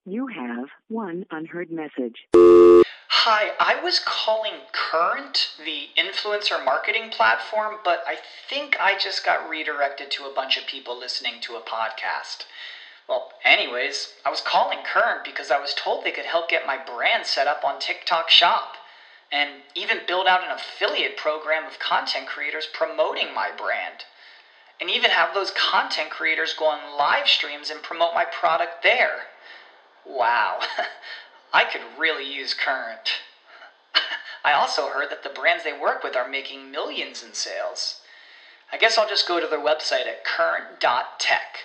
You have one unheard message. Hi, I was calling Current, the influencer marketing platform, but I think I just got redirected to a bunch of people listening to a podcast. Well, anyways, I was calling Current because I was told they could help get my brand set up on TikTok Shop, and even build out an affiliate program of content creators promoting my brand, and even have those content creators go on live streams and promote my product there. Wow, I could really use Current. I also heard that the brands they work with are making millions in sales. I guess I'll just go to their website at current.tech.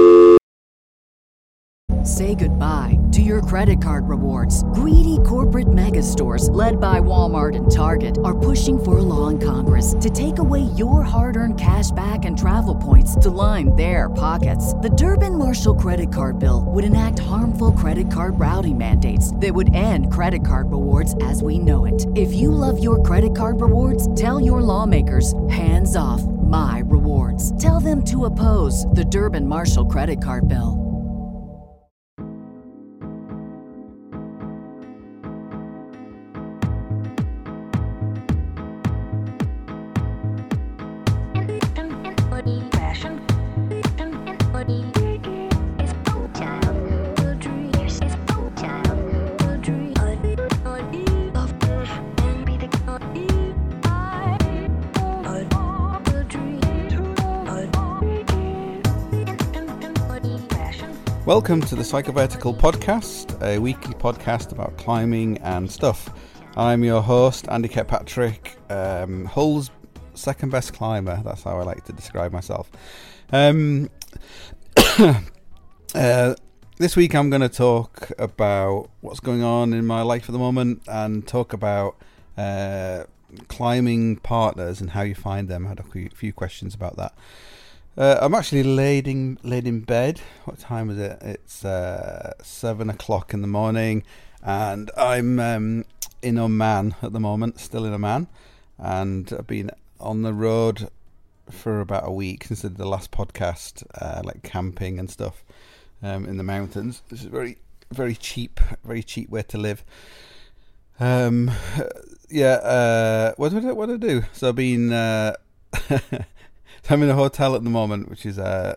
Say goodbye to your credit card rewards. Greedy corporate mega stores, led by Walmart and Target, are pushing for a law in Congress to take away your hard-earned cash back and travel points to line their pockets. The Durbin-Marshall credit card bill would enact harmful credit card routing mandates that would end credit card rewards as we know it. If you love your credit card rewards, tell your lawmakers, hands off my rewards. Tell them to oppose the Durbin-Marshall credit card bill. Welcome to the Psychovertical Podcast, a weekly podcast about climbing and stuff. I'm your host, Andy Kirkpatrick, Hull's second best climber. That's how I like to describe myself. This week I'm going to talk about what's going on in my life at the moment and talk about climbing partners and how you find them. I had a few questions about that. I'm actually laid in bed. What time is it? It's 7 o'clock in the morning, and I'm in Oman at the moment, still in Oman, and I've been on the road for about a week since I did the last podcast, like camping and stuff in the mountains. This is very, very cheap way to live. What do I do? So I've been. I'm in a hotel at the moment, which is it's a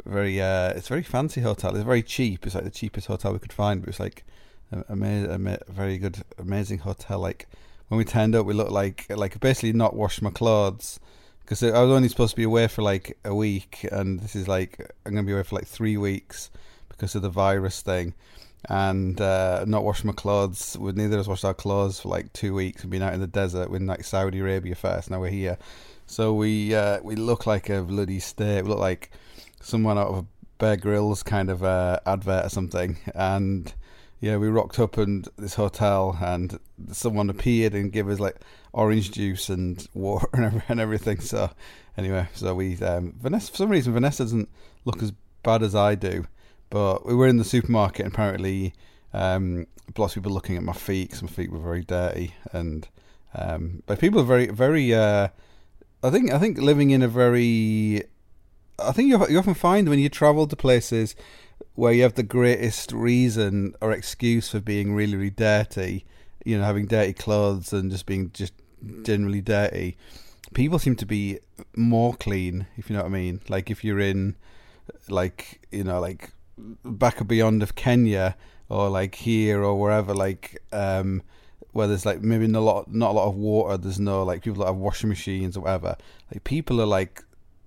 very fancy hotel. It's very cheap. It's like the cheapest hotel we could find, but it's like a very good, amazing hotel. Like when we turned up, we looked like basically not washed my clothes because I was only supposed to be away for like a week, and this is like I'm going to be away for like 3 weeks because of the virus thing, and not washed my clothes. Neither of us washed our clothes for like 2 weeks. We've been out in the desert in like Saudi Arabia first. Now we're here. So we look like a bloody state. We look like someone out of a Bear Grylls kind of advert or something. And yeah, we rocked up in this hotel, and someone appeared and gave us like orange juice and water and everything. So anyway, we Vanessa, for some reason Vanessa doesn't look as bad as I do, but we were in the supermarket and apparently lots of people looking at my feet because my feet were very dirty, and but people are very very. I think living in a very... I think you often find when you travel to places where you have the greatest reason or excuse for being really, really dirty, you know, having dirty clothes and just being just generally dirty, people seem to be more clean, if you know what I mean. Like if you're in, like, you know, like back beyond of Kenya or like here or wherever, like... where there's like maybe not a lot of water, there's no like people that have washing machines or whatever, like people are like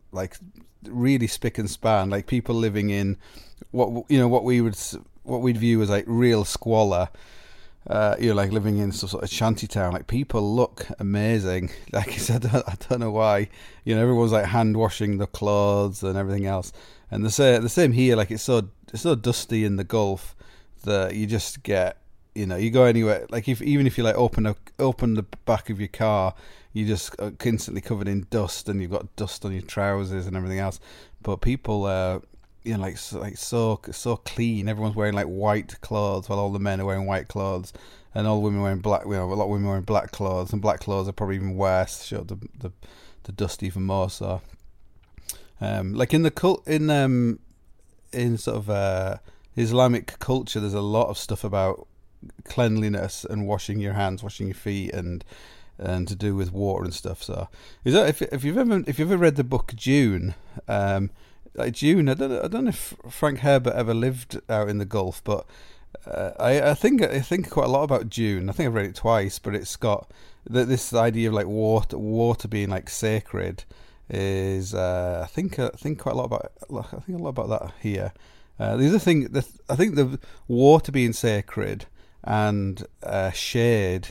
really spick and span, like people living in what we'd view as like real squalor, like living in some sort of shanty town. Like people look amazing. Like I said, I don't know why, everyone's like hand washing the clothes and everything else, and the same here. Like it's so dusty in the Gulf that you just get, you go anywhere, like even if you like open the back of your car, you just are instantly covered in dust, and you've got dust on your trousers and everything else. But people are, so clean. Everyone's wearing like white clothes, while all the men are wearing white clothes, and all the women wearing black. A lot of women wearing black clothes, and black clothes are probably even worse. Show the dust even more. So, like in sort of Islamic culture, there's a lot of stuff about cleanliness and washing your hands, washing your feet, and to do with water and stuff. So, is that if you've ever read the book Dune, like Dune, I don't know if Frank Herbert ever lived out in the Gulf, but I think quite a lot about Dune. I think I've read it twice, but it's got this idea of like water being like sacred. Is I think quite a lot about that here. The other thing that I think the water being sacred and shade,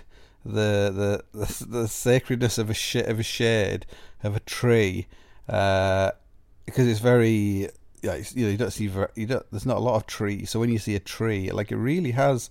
the sacredness of a shade of a tree, because it's very you don't see there's not a lot of trees, so when you see a tree, like, it really has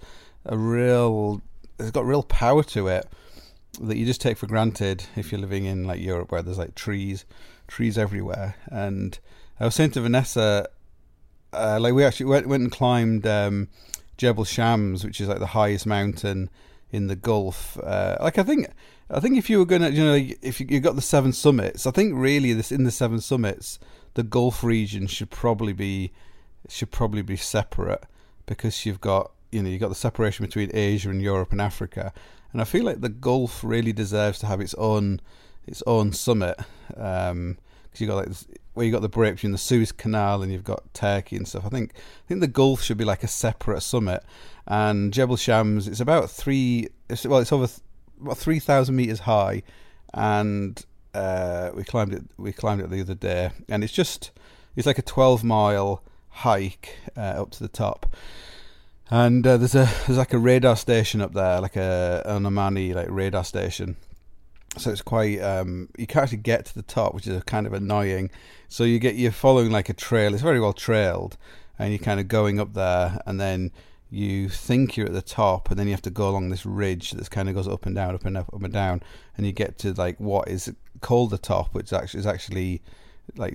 it's got real power to it that you just take for granted if you're living in like Europe, where there's like trees everywhere. And I was saying to Vanessa, like, we actually went and climbed Jebel Shams, which is like the highest mountain in the Gulf. Like, I think if you were gonna, if you got the 7 summits, I think really in the 7 summits, the Gulf region should probably be separate, because you've got the separation between Asia and Europe and Africa. And I feel like the Gulf really deserves to have its own summit, because you got like where you got the break between the Suez Canal and you've got Turkey and stuff. I think the Gulf should be like a separate summit. And Jebel Shams, it's over about 3,000 meters high, and we climbed it the other day, and it's like a 12-mile hike up to the top. And there's like a radar station up there, like an Omani like radar station. So it's quite you can't actually get to the top, which is kind of annoying. So you're following like a trail. It's very well trailed, and you're kind of going up there, and then you think you're at the top, and then you have to go along this ridge that kind of goes up and down, up and up, up and down, and you get to like what is called the top, which is actually like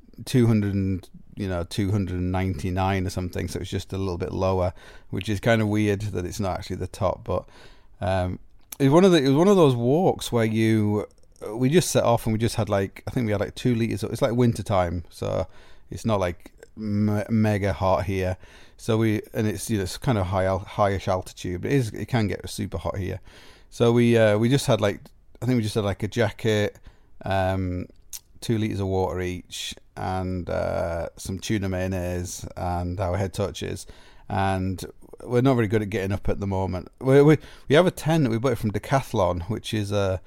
299 or something. So it's just a little bit lower, which is kind of weird that it's not actually the top. But it was one of those walks where we just set off, and we just had I think we had like 2 liters. It's like winter time, so it's not like mega hot here. So it's kind of highish altitude, but it can get super hot here. So we just had a jacket, 2 liters of water each, and some tuna mayonnaise, and our head touches. And we're not very good at getting up at the moment. We have a tent that we bought from Decathlon, which is I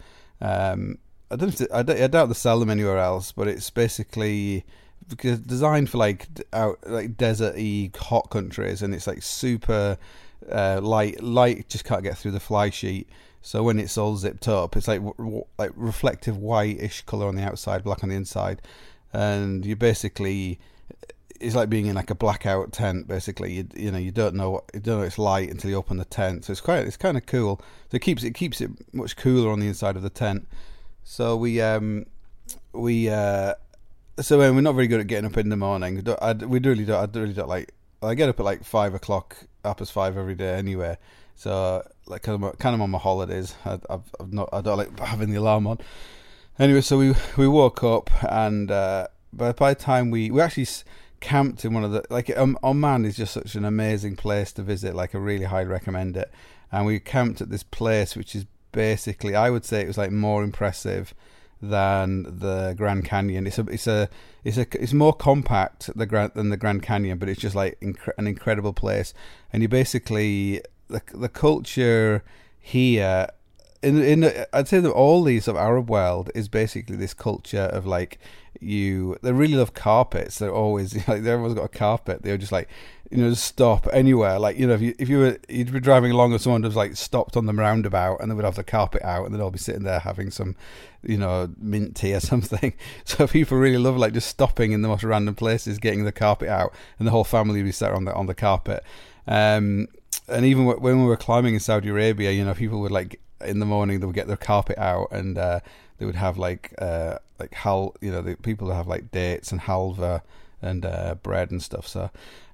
doubt they sell them anywhere else, but it's basically designed for like desert-y hot countries, and it's like super light, just can't get through the fly sheet. So when it's all zipped up, it's like reflective whitish colour on the outside, black on the inside, and you basically, it's like being in like a blackout tent. Basically, you don't know it's light until you open the tent. So it's kind of cool. So it keeps it much cooler on the inside of the tent. So we're not very good at getting up in the morning. I really don't like. I get up at like 5:00, 5:30 every day anyway. So like kind of on my holidays, I don't like having the alarm on. Anyway, so we woke up, and by the time we actually camped in one of the Oman is just such an amazing place to visit. Like, I really highly recommend it. And we camped at this place, which is basically, I would say it was like more impressive than the Grand Canyon. It's more compact than the Grand Canyon, but it's just like an incredible place. And you basically, the culture here I'd say that all these of Arab world is basically this culture of like they really love carpets. They're always like, everyone's got a carpet. They're just like, just stop anywhere. Like, if you'd be driving along and someone just like stopped on the roundabout, and they would have the carpet out, and they'd all be sitting there having some, mint tea or something. So people really love like just stopping in the most random places, getting the carpet out, and the whole family would be sat on the carpet. And even when we were climbing in Saudi Arabia, people would like, in the morning they would get their carpet out, and they would have the people that have like dates and halva and bread and stuff. So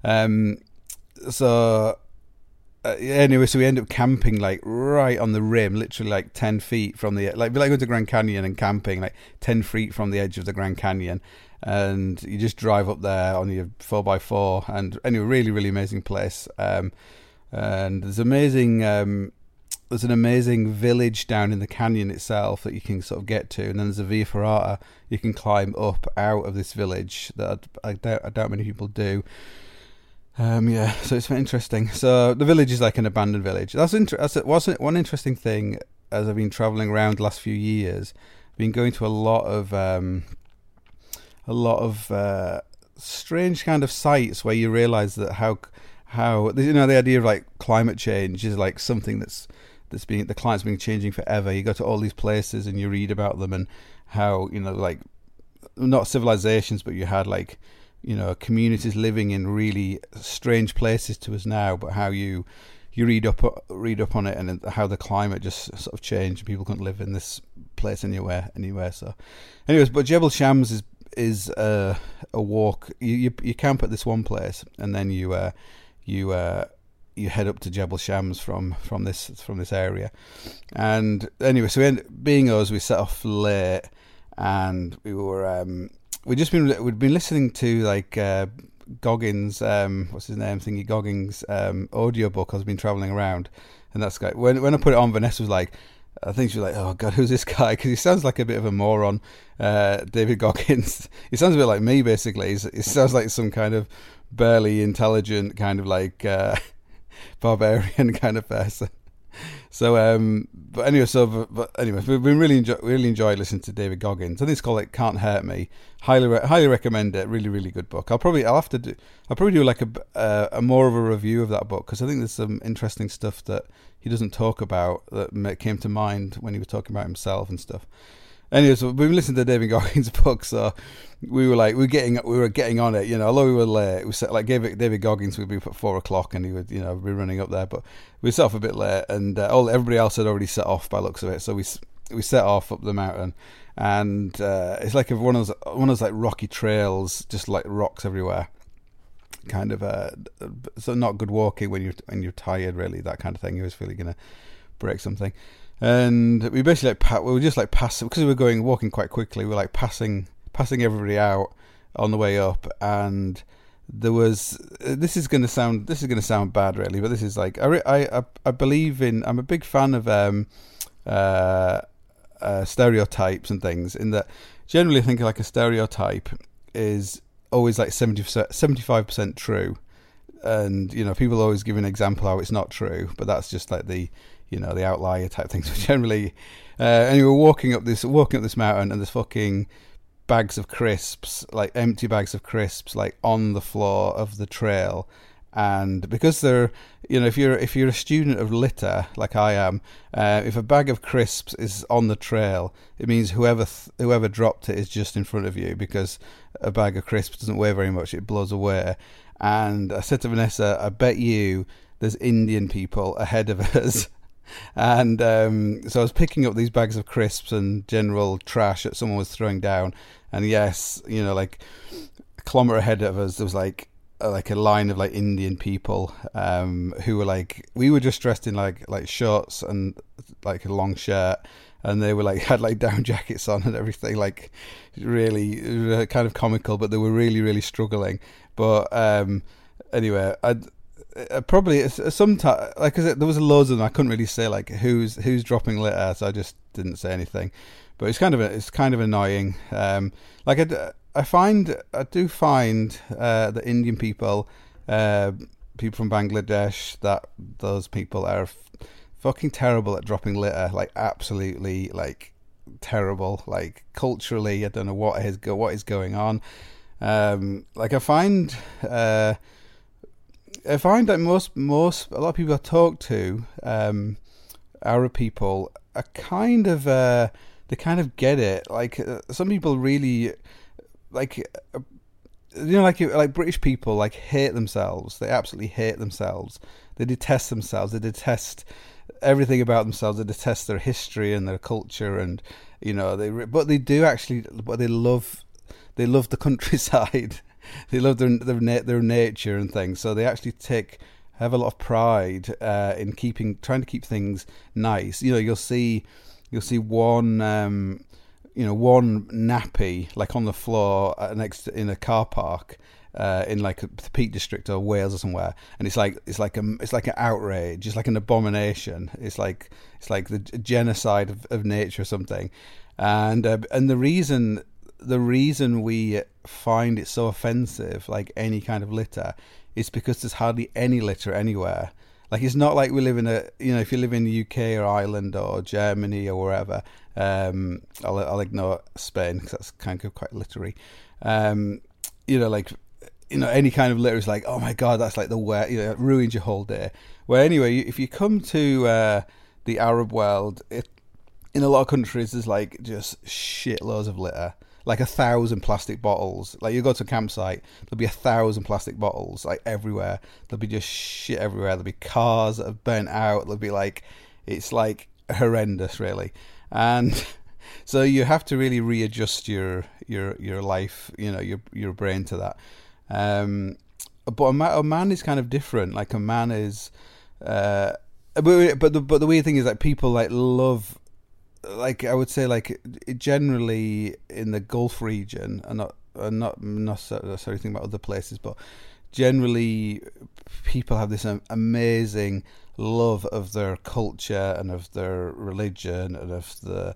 anyway, so we end up camping like right on the rim, literally like 10 feet from the, like going to Grand Canyon and camping like 10 feet from the edge of the Grand Canyon. and you just drive up there on your 4x4, and anyway, really, really amazing place. And there's an amazing village down in the canyon itself that you can sort of get to, and then there's a via ferrata you can climb up out of this village that I doubt many people do. So it's very interesting. So the village is like an abandoned village. That's one interesting thing as I've been travelling around the last few years. I've been going to a lot of strange kind of sites where you realise that how the idea of like climate change is like something the climate's been changing forever. You go to all these places and you read about them and how, like, not civilizations, but you had like, communities living in really strange places to us now, but how you read up on it, and how the climate just sort of changed. People couldn't live in this place anywhere. So, anyways, but Jebel Shams is a walk. You camp at this one place, and then you head up to Jebel Shams from this area. And anyway, so we set off late, and we'd been listening to like Goggins, what's his name, Thingy Goggins audiobook. I've been travelling around, and that's great. When I put it on, Vanessa was like, I think she was like, oh God, who's this guy? Because he sounds like a bit of a moron, David Goggins. He sounds a bit like me, basically. He sounds like some kind of barely intelligent kind of like barbarian kind of person. So, but anyway, we've been really enjoyed listening to David Goggins. I think it's called like Can't Hurt Me. Highly recommend it. Really, really good book. I'll probably do like a more of a review of that book, because I think there's some interesting stuff that he doesn't talk about that came to mind when he was talking about himself and stuff. Anyway, so we've been listening to David Goggins' book, so we were getting on it. Although we were late, we set like David Goggins would be up at 4:00, and he would be running up there. But we set off a bit late, and everybody else had already set off by the looks of it. So we set off up the mountain, and it's like one of those like rocky trails, just like rocks everywhere. Kind of so not good walking when you're tired, really, that kind of thing. You always feel you're gonna break something. And we basically we were just like passing, because we were walking quite quickly. We were like passing everybody out on the way up, and there was this is going to sound bad, really, but this is like I believe in. I'm a big fan of stereotypes and things. In that, generally, I think like a stereotype is always like 75% true, and people always give an example how it's not true, but that's just like the outlier type things. So generally, and we were walking up this mountain, and there's fucking bags of crisps, like empty bags of crisps, like on the floor of the trail. And because they're, if you're a student of litter like I am, if a bag of crisps is on the trail, it means whoever dropped it is just in front of you, because a bag of crisps doesn't weigh very much; it blows away. And I said to Vanessa, I bet you there's Indian people ahead of us. And so I was picking up these bags of crisps and general trash that someone was throwing down, and yes, like a kilometre ahead of us there was like a line of like Indian people who were like, we were just dressed in like shorts and like a long shirt, and they were like had like down jackets on and everything, like really kind of comical, but they were really, really struggling. But anyway, probably sometimes, like I said, there was loads of them. I couldn't really say like who's dropping litter, so I just didn't say anything. But it's kind of annoying. Like I do find that Indian people from Bangladesh, that those people are fucking terrible at dropping litter. Like absolutely, like terrible. Like culturally, I don't know what is going on. Like I find that most a lot of people I talk to, Arab people, are kind of they kind of get it. Like some people really like like British people like hate themselves. They absolutely hate themselves. They detest themselves. They detest everything about themselves. They detest their history and their culture, and but they love the countryside. They love their nature and things, so they actually have a lot of pride in trying to keep things nice. You'll see one one nappy like on the floor next in a car park in like the Peak District or Wales or somewhere, and it's like an outrage, it's like an abomination, it's like the genocide of nature or something, and the reason we find it so offensive, like any kind of litter, is because there's hardly any litter anywhere. Like, it's not like we live in if you live in the UK or Ireland or Germany or wherever, I'll ignore Spain because that's kind of quite littery. Any kind of litter is like, oh my God, that's like the worst, it ruins your whole day. Well, anyway, if you come to the Arab world, in a lot of countries, there's like just shitloads of litter. Like 1,000 plastic bottles. Like, you go to a campsite, there'll be 1,000 plastic bottles like everywhere. There'll be just shit everywhere. There'll be cars that have burnt out. There'll be like, it's like horrendous, really. And so you have to really readjust your life, your brain to that. But a man is kind of different. Like, a man is, but the weird thing is that people like love. Like, I would say, like, generally in the Gulf region, and not necessarily thinking about other places, but generally people have this amazing love of their culture and of their religion and of the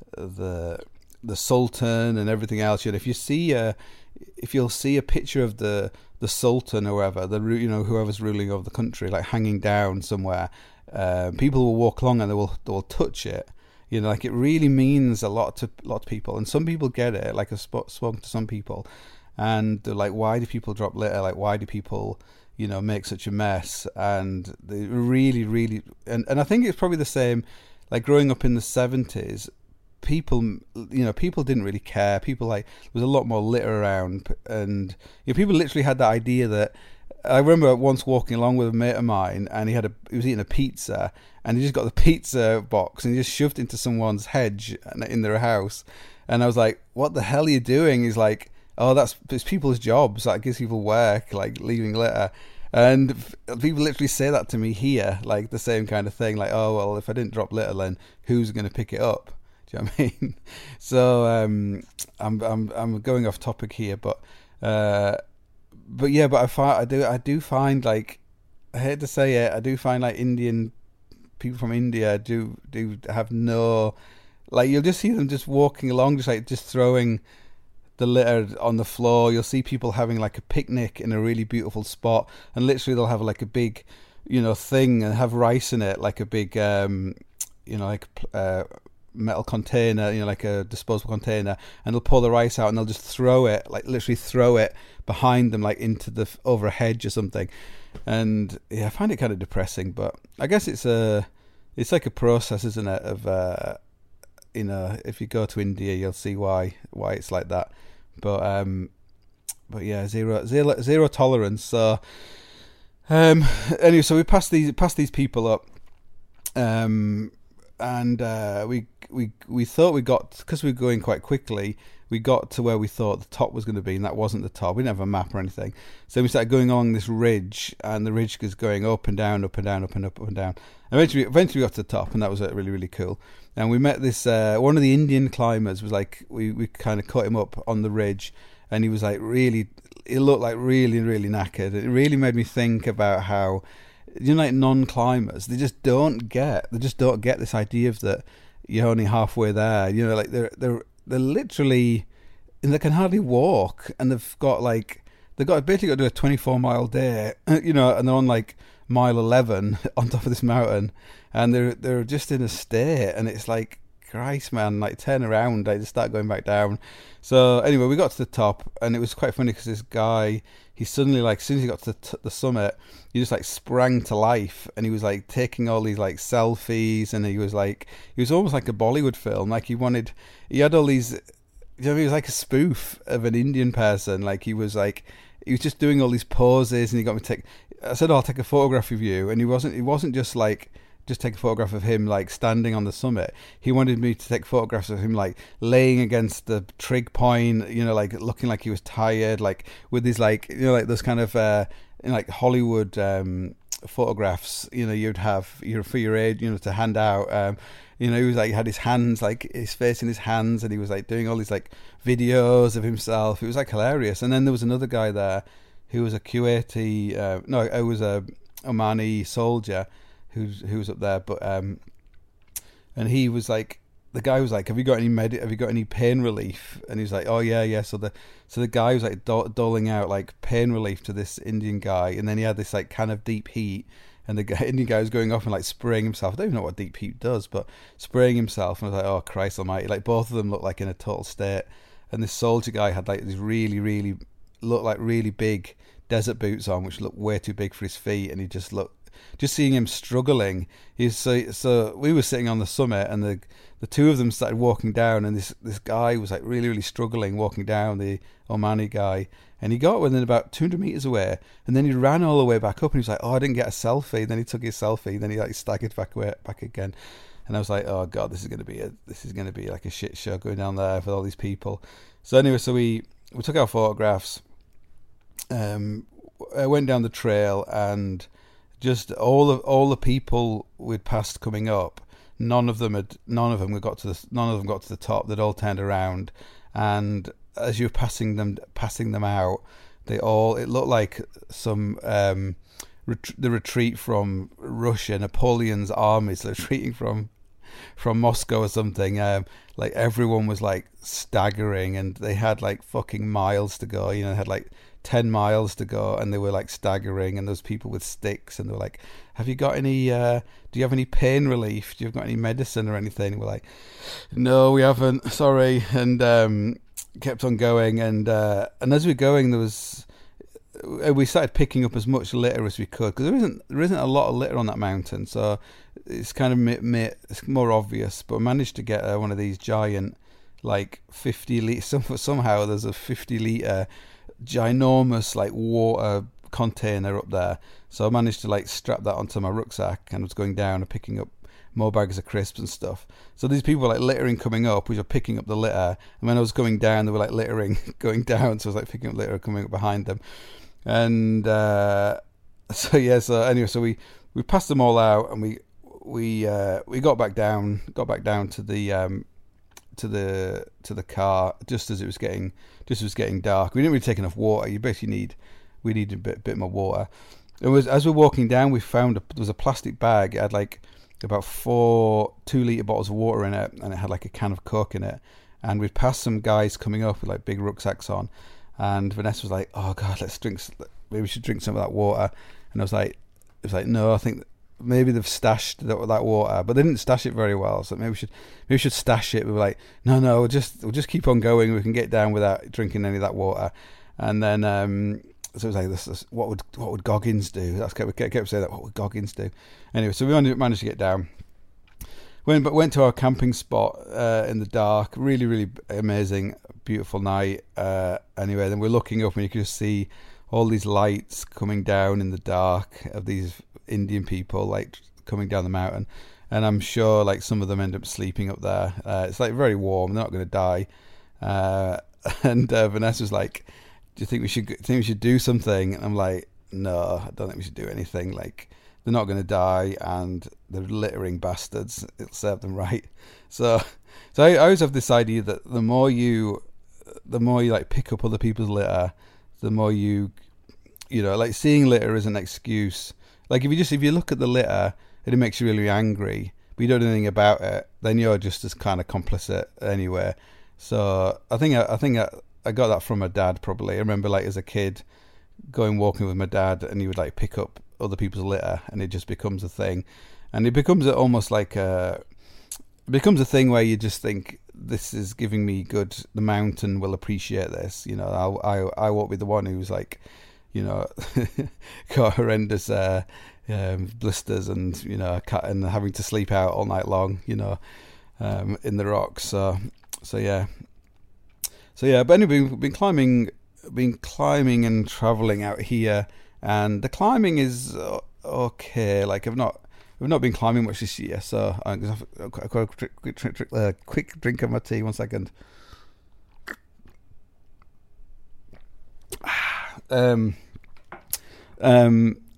Sultan and everything else. If you'll see a picture of the Sultan or whoever, whoever's ruling over the country, like hanging down somewhere, people will walk along and they will touch it. Like, it really means a lot to people, and some people get it. Like, I've spoken to some people, and they're like, "Why do people drop litter? Like, why do people, make such a mess?" And they really, really, and I think it's probably the same. Like, growing up in the 70s, people didn't really care. People, like, there was a lot more litter around, and people literally had the idea that. I remember once walking along with a mate of mine, and he was eating a pizza, and he just got the pizza box and he just shoved it into someone's hedge in their house, and I was like, "What the hell are you doing?" He's like, "Oh, it's people's jobs. That gives people work, like leaving litter." And people literally say that to me here, like the same kind of thing, like, "Oh, well, if I didn't drop litter, then who's going to pick it up?" Do you know what I mean? So I'm going off topic here, but I do find, like, I hate to say it, I do find like Indian people from India do have no, like, you'll just see them just walking along, just throwing the litter on the floor. You'll see people having like a picnic in a really beautiful spot, and literally they'll have like a big, thing and have rice in it, like a big, metal container, like a disposable container, and they'll pour the rice out and they'll just throw it, like literally throw it behind them, like into over a hedge or something. And yeah, I find it kind of depressing, but I guess it's like a process, isn't it, of if you go to India, you'll see why it's like that. But yeah, zero tolerance. So anyway, so we passed these people up, and we thought we got, because we were going quite quickly, we got to where we thought the top was going to be, and that wasn't the top. We didn't have a map or anything, so we started going along this ridge, and the ridge was going up and down, up and down, up and up and down. Eventually we got to the top, and that was really, really cool. And we met this one of the Indian climbers. Was like, we kind of caught him up on the ridge, and he was like he looked like really, really knackered. It really made me think about how, like, non-climbers, they just don't get this idea of that you're only halfway there. Like, they're literally, and they can hardly walk, and they've basically got to do a 24-mile day, and they're on like mile 11 on top of this mountain, and they're just in a state, and it's like, Christ, man, like, turn around, I just start going back down. So anyway, we got to the top, and it was quite funny because this guy, he suddenly, like, as soon as he got to the summit, he just like sprang to life, and he was like taking all these like selfies, and he was almost like a Bollywood film. Like, he had all these, he was like a spoof of an Indian person. Like, he was just doing all these poses, and he got me I said, "Oh, I'll take a photograph of you," and he wasn't just like, just take a photograph of him like standing on the summit. He wanted me to take photographs of him like laying against the trig point, like looking like he was tired, like with his like, like those kind of like Hollywood photographs, you'd have for your age, to hand out. He was like had his hands, like his face in his hands, and he was like doing all these like videos of himself. It was like hilarious. And then there was another guy there who was a Kuwaiti, it was a Omani soldier who was up there, but and he was like, the guy was like, have you got any pain relief? And he was like, oh yeah. So the guy was like doling out like pain relief to this Indian guy, and then he had this like can of deep heat, and the Indian guy was going off and like spraying himself. I don't even know what deep heat does, but spraying himself. And I was like, oh Christ Almighty! Like both of them looked like in a total state, and this soldier guy had like these really looked like really big desert boots on, which looked way too big for his feet, and he just seeing him struggling. So we were sitting on the summit, and the two of them started walking down, and this guy was like really struggling walking down, the Omani guy, and he got within about 200 meters away, and then he ran all the way back up, and he was like, oh, I didn't get a selfie. Then he took his selfie, then he like staggered back again, and I was like, oh god, this is going to be like a shit show going down there with all these people. So anyway, so we took our photographs. I went down the trail, and just all the people we'd passed coming up, none of them got to the top. They'd all turned around, and as you were passing them out, it looked like some the retreat from Russia, Napoleon's armies retreating from Moscow or something. Like everyone was like staggering, and they had like fucking miles to go. They had like 10 miles to go, and they were like staggering, and those people with sticks, and they were like, have you got any do you have any pain relief? Do you have got any medicine or anything? And we're like, no, we haven't, sorry. And kept on going, and as we were going, we started picking up as much litter as we could, because there isn't a lot of litter on that mountain, so it's kind of it's more obvious. But I managed to get one of these giant like 50 litre, somehow there's a 50 litre ginormous like water container up there, so I managed to like strap that onto my rucksack, and was going down and picking up more bags of crisps and stuff. So these people were like littering coming up, which were picking up the litter, and when I was going down, they were like littering going down, so I was like picking up litter coming up behind them. And so anyway, so we passed them all out, and we got back down to the car just as it was getting dark. We didn't really take enough water. We needed a bit more water. As we're walking down, we found there was a plastic bag. It had like about 4 2-litre bottles of water in it, and it had like a can of Coke in it. And we'd passed some guys coming up with like big rucksacks on, and Vanessa was like, oh god, maybe we should drink some of that water. And it was like no, I think maybe they've stashed that water, but they didn't stash it very well, so maybe we should stash it. We were like, no, we'll just keep on going, we can get down without drinking any of that water. And then so it was like, this what would Goggins do? We kept saying that, what would Goggins do? Anyway, so we managed to get down, went to our camping spot in the dark. Really amazing, beautiful night. Anyway, then we're looking up, and you could just see all these lights coming down in the dark of these Indian people like coming down the mountain, and I'm sure like some of them end up sleeping up there. It's like very warm, they're not going to die. And Vanessa's like, do you think we should do something? And I'm like, no, I don't think we should do anything. Like, they're not going to die, and they're littering bastards. It'll serve them right. So I always have this idea that the more you like pick up other people's litter, the more you like, seeing litter is an excuse. Like if you look at the litter and it makes you really angry, but you don't do anything about it, then you're just as kind of complicit anyway. So I think I got that from my dad probably. I remember like as a kid going walking with my dad, and he would like pick up other people's litter, and it just becomes a thing, and it becomes almost like a thing where you just think, this is giving me good. The mountain will appreciate this. I won't be the one who's like, got horrendous blisters and and having to sleep out all night long, in the rocks. So yeah. But anyway, we've been climbing and traveling out here, and the climbing is okay. Like we've not been climbing much this year, so I'm gonna have a quick drink of my tea. 1 second.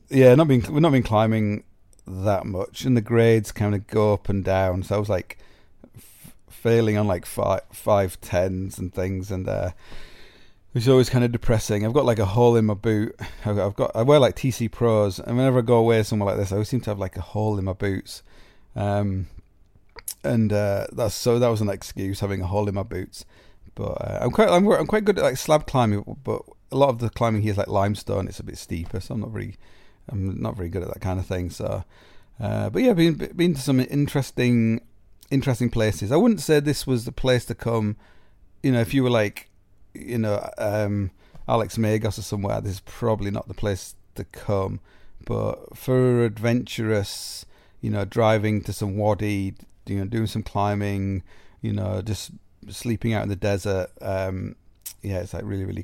yeah, we've not been climbing that much, and the grades kind of go up and down. So I was like failing on like 5.10s and things, and which is always kind of depressing. I've got like a hole in my boot. I wear like TC Pros, and whenever I go away somewhere like this, I always seem to have like a hole in my boots. And that was an excuse, having a hole in my boots. But I'm quite good at like slab climbing, but a lot of the climbing here is like limestone. It's a bit steeper, so I'm not very good at that kind of thing. So, but yeah, been to some interesting places. I wouldn't say this was the place to come. You know, if you were like, you know, Alex Magos or somewhere, this is probably not the place to come. But for adventurous, you know, driving to some wadi, you know, doing some climbing, you know, just sleeping out in the desert, yeah, it's like really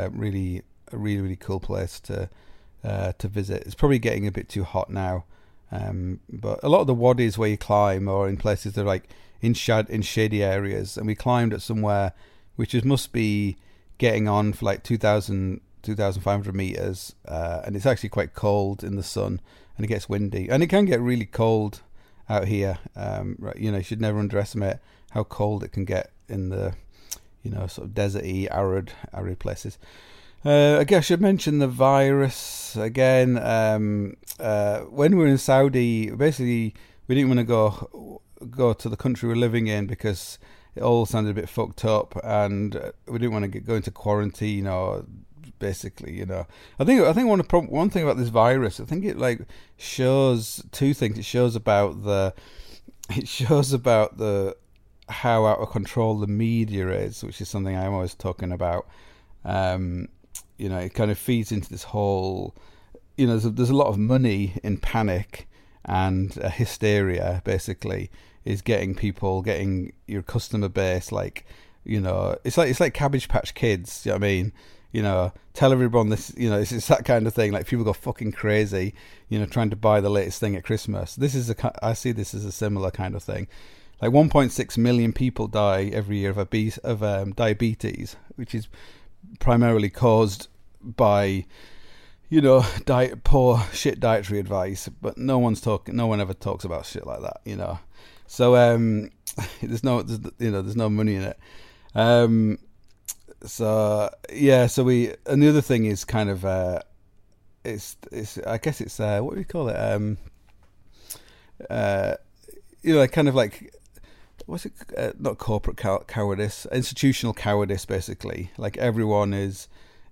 cool place to visit. It's probably getting a bit too hot now, but a lot of the wadis where you climb are in places that are like in shady areas, and we climbed at somewhere which must be getting on for like 2,500 meters, and it's actually quite cold in the sun, and it gets windy, and it can get really cold out here. You know, you should never underestimate how cold it can get in the, you know, sort of deserty, arid places. I guess I should mention the virus again. When we were in Saudi, basically we didn't want to go to the country we're living in because it all sounded a bit fucked up, and we didn't want to go into quarantine, or basically, you know. I think one thing about this virus, I think it like shows two things. It shows about the how out of control the media is, which is something I'm always talking about. You know, it kind of feeds into this whole, you know, there's a lot of money in panic and hysteria, basically, is getting your customer base, like, you know, it's like Cabbage Patch Kids, you know what I mean? You know, tell everyone this, you know, it's that kind of thing. Like, people go fucking crazy, you know, trying to buy the latest thing at Christmas. I see this as a similar kind of thing. Like 1.6 million people die every year of diabetes, which is primarily caused by, you know, poor shit dietary advice. But no one ever talks about shit like that, you know. So there's no money in it. So yeah, and the other thing is kind of it's I guess it's what do you call it? You know, like kind of like, what's it? Not corporate cowardice, institutional cowardice, basically. Like, everyone is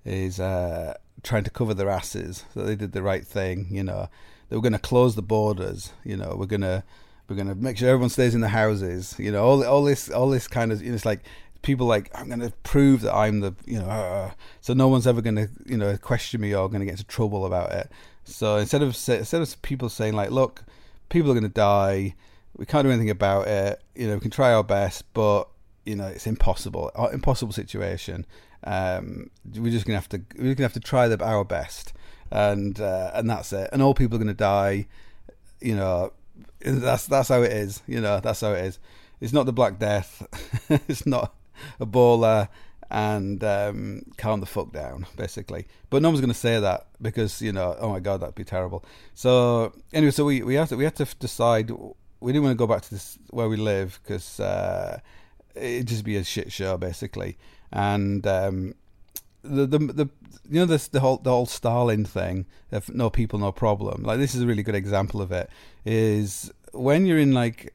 trying to cover their asses that they did the right thing. You know, they were going to close the borders. You know, we're gonna make sure everyone stays in the houses. You know, all this kind of, you know, it's like people like, I'm going to prove that I'm the, you know, so no one's ever going to, you know, question me or going to get into trouble about it. So instead of people saying like, look, people are going to die, we can't do anything about it, you know, we can try our best, but, you know, it's impossible situation. We're just gonna have to try our best, and that's it. And all people are gonna die, you know. That's how it is, you know. That's how it is. It's not the Black Death. It's not Ebola, and calm the fuck down, basically. But no one's gonna say that because, you know, oh my god, that'd be terrible. So anyway, so we had to decide. We didn't want to go back to this where we live because it'd just be a shit show, basically. And the you know, the whole Stalin thing of no people, no problem. Like, this is a really good example of it. Is when you're in like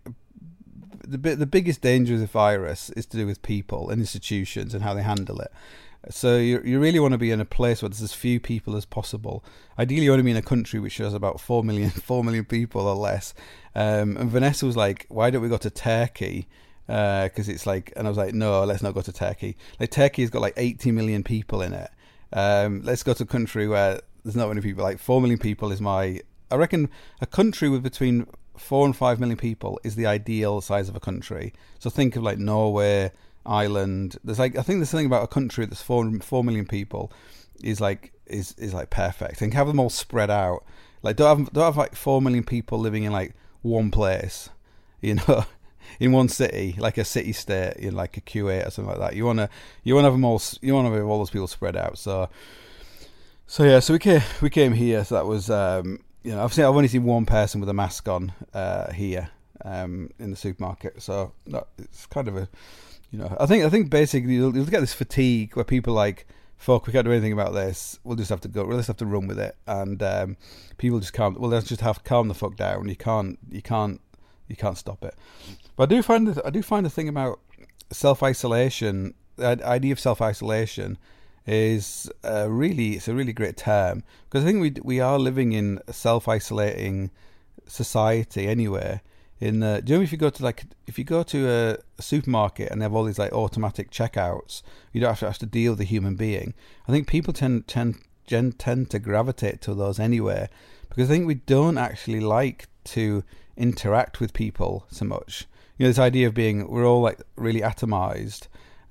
the biggest danger of the virus is to do with people and institutions and how they handle it. So you really want to be in a place where there's as few people as possible. Ideally, you want to be in a country which has about 4 million people or less. And Vanessa was like, "Why don't we go to Turkey?" Because it's like, and I was like, "No, let's not go to Turkey. Like, Turkey has got like 80 million people in it. Let's go to a country where there's not many people. Like, 4 million people is I reckon a country with between 4 and 5 million people is the ideal size of a country. So think of like Norway, Ireland. There's like, I think there's something about a country that's 4 million people is like perfect. And have them all spread out. Like, don't have like 4 million people living in like one place, you know, in one city, like a city state, you know, like a Kuwait or something like that. You wanna have them all. You wanna have all those people spread out. So So we came here. So that was I've only seen one person with a mask on here in the supermarket. So it's kind of a I think basically you'll get this fatigue where people are like, fuck, we can't do anything about this. We'll just have to go. We'll just have to run with it. And people just can't. Well, they'll just have to calm the fuck down. You can't stop it. But I do find the thing about self-isolation. The idea of self-isolation is it's a really great term, because I think we are living in a self-isolating society anyway. Do you know, if you go to a supermarket and they have all these like automatic checkouts, you don't have to deal with a human being. I think people tend to gravitate to those anyway, because I think we don't actually like to interact with people so much. This idea of we're all like really atomized.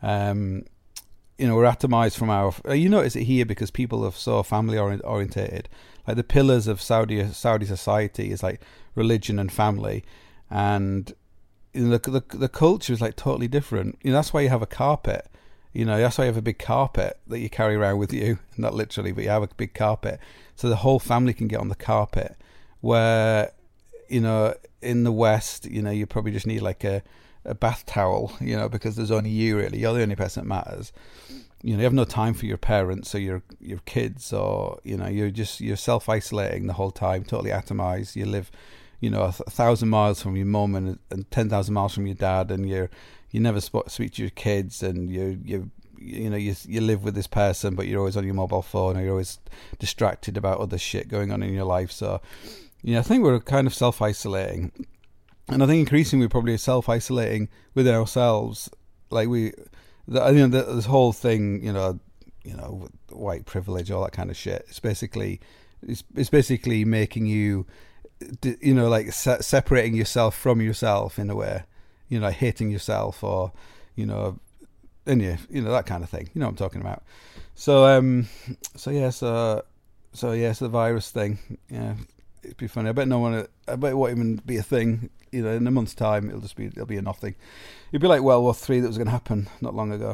We're atomized from our. You notice it here because people are so family orientated. Like the pillars of Saudi society is like religion and family, and the culture is like totally different. That's why you have a carpet. That's why you have a big carpet that you carry around with you. Not literally, but you have a big carpet, so the whole family can get on the carpet. Where in the West, you probably just need like a bath towel, because there's only you really. You're the only person that matters. You have no time for your parents or your kids, or you're self-isolating the whole time, totally atomized. You live 1,000 miles from your mum and 10,000 miles from your dad, and you never speak to your kids, and you live with this person, but you're always on your mobile phone, or you're always distracted about other shit going on in your life. So I think we're kind of self-isolating. And I think increasingly we're probably self-isolating within ourselves. Like this whole thing, white privilege, all that kind of shit. It's basically making you, like separating yourself from yourself in a way. Like hating yourself, or that kind of thing. You know what I'm talking about. So the virus thing. Yeah, it'd be funny. I bet it won't even be a thing. In a month's time, it'll be a nothing. It'd be like World War III that was going to happen not long ago.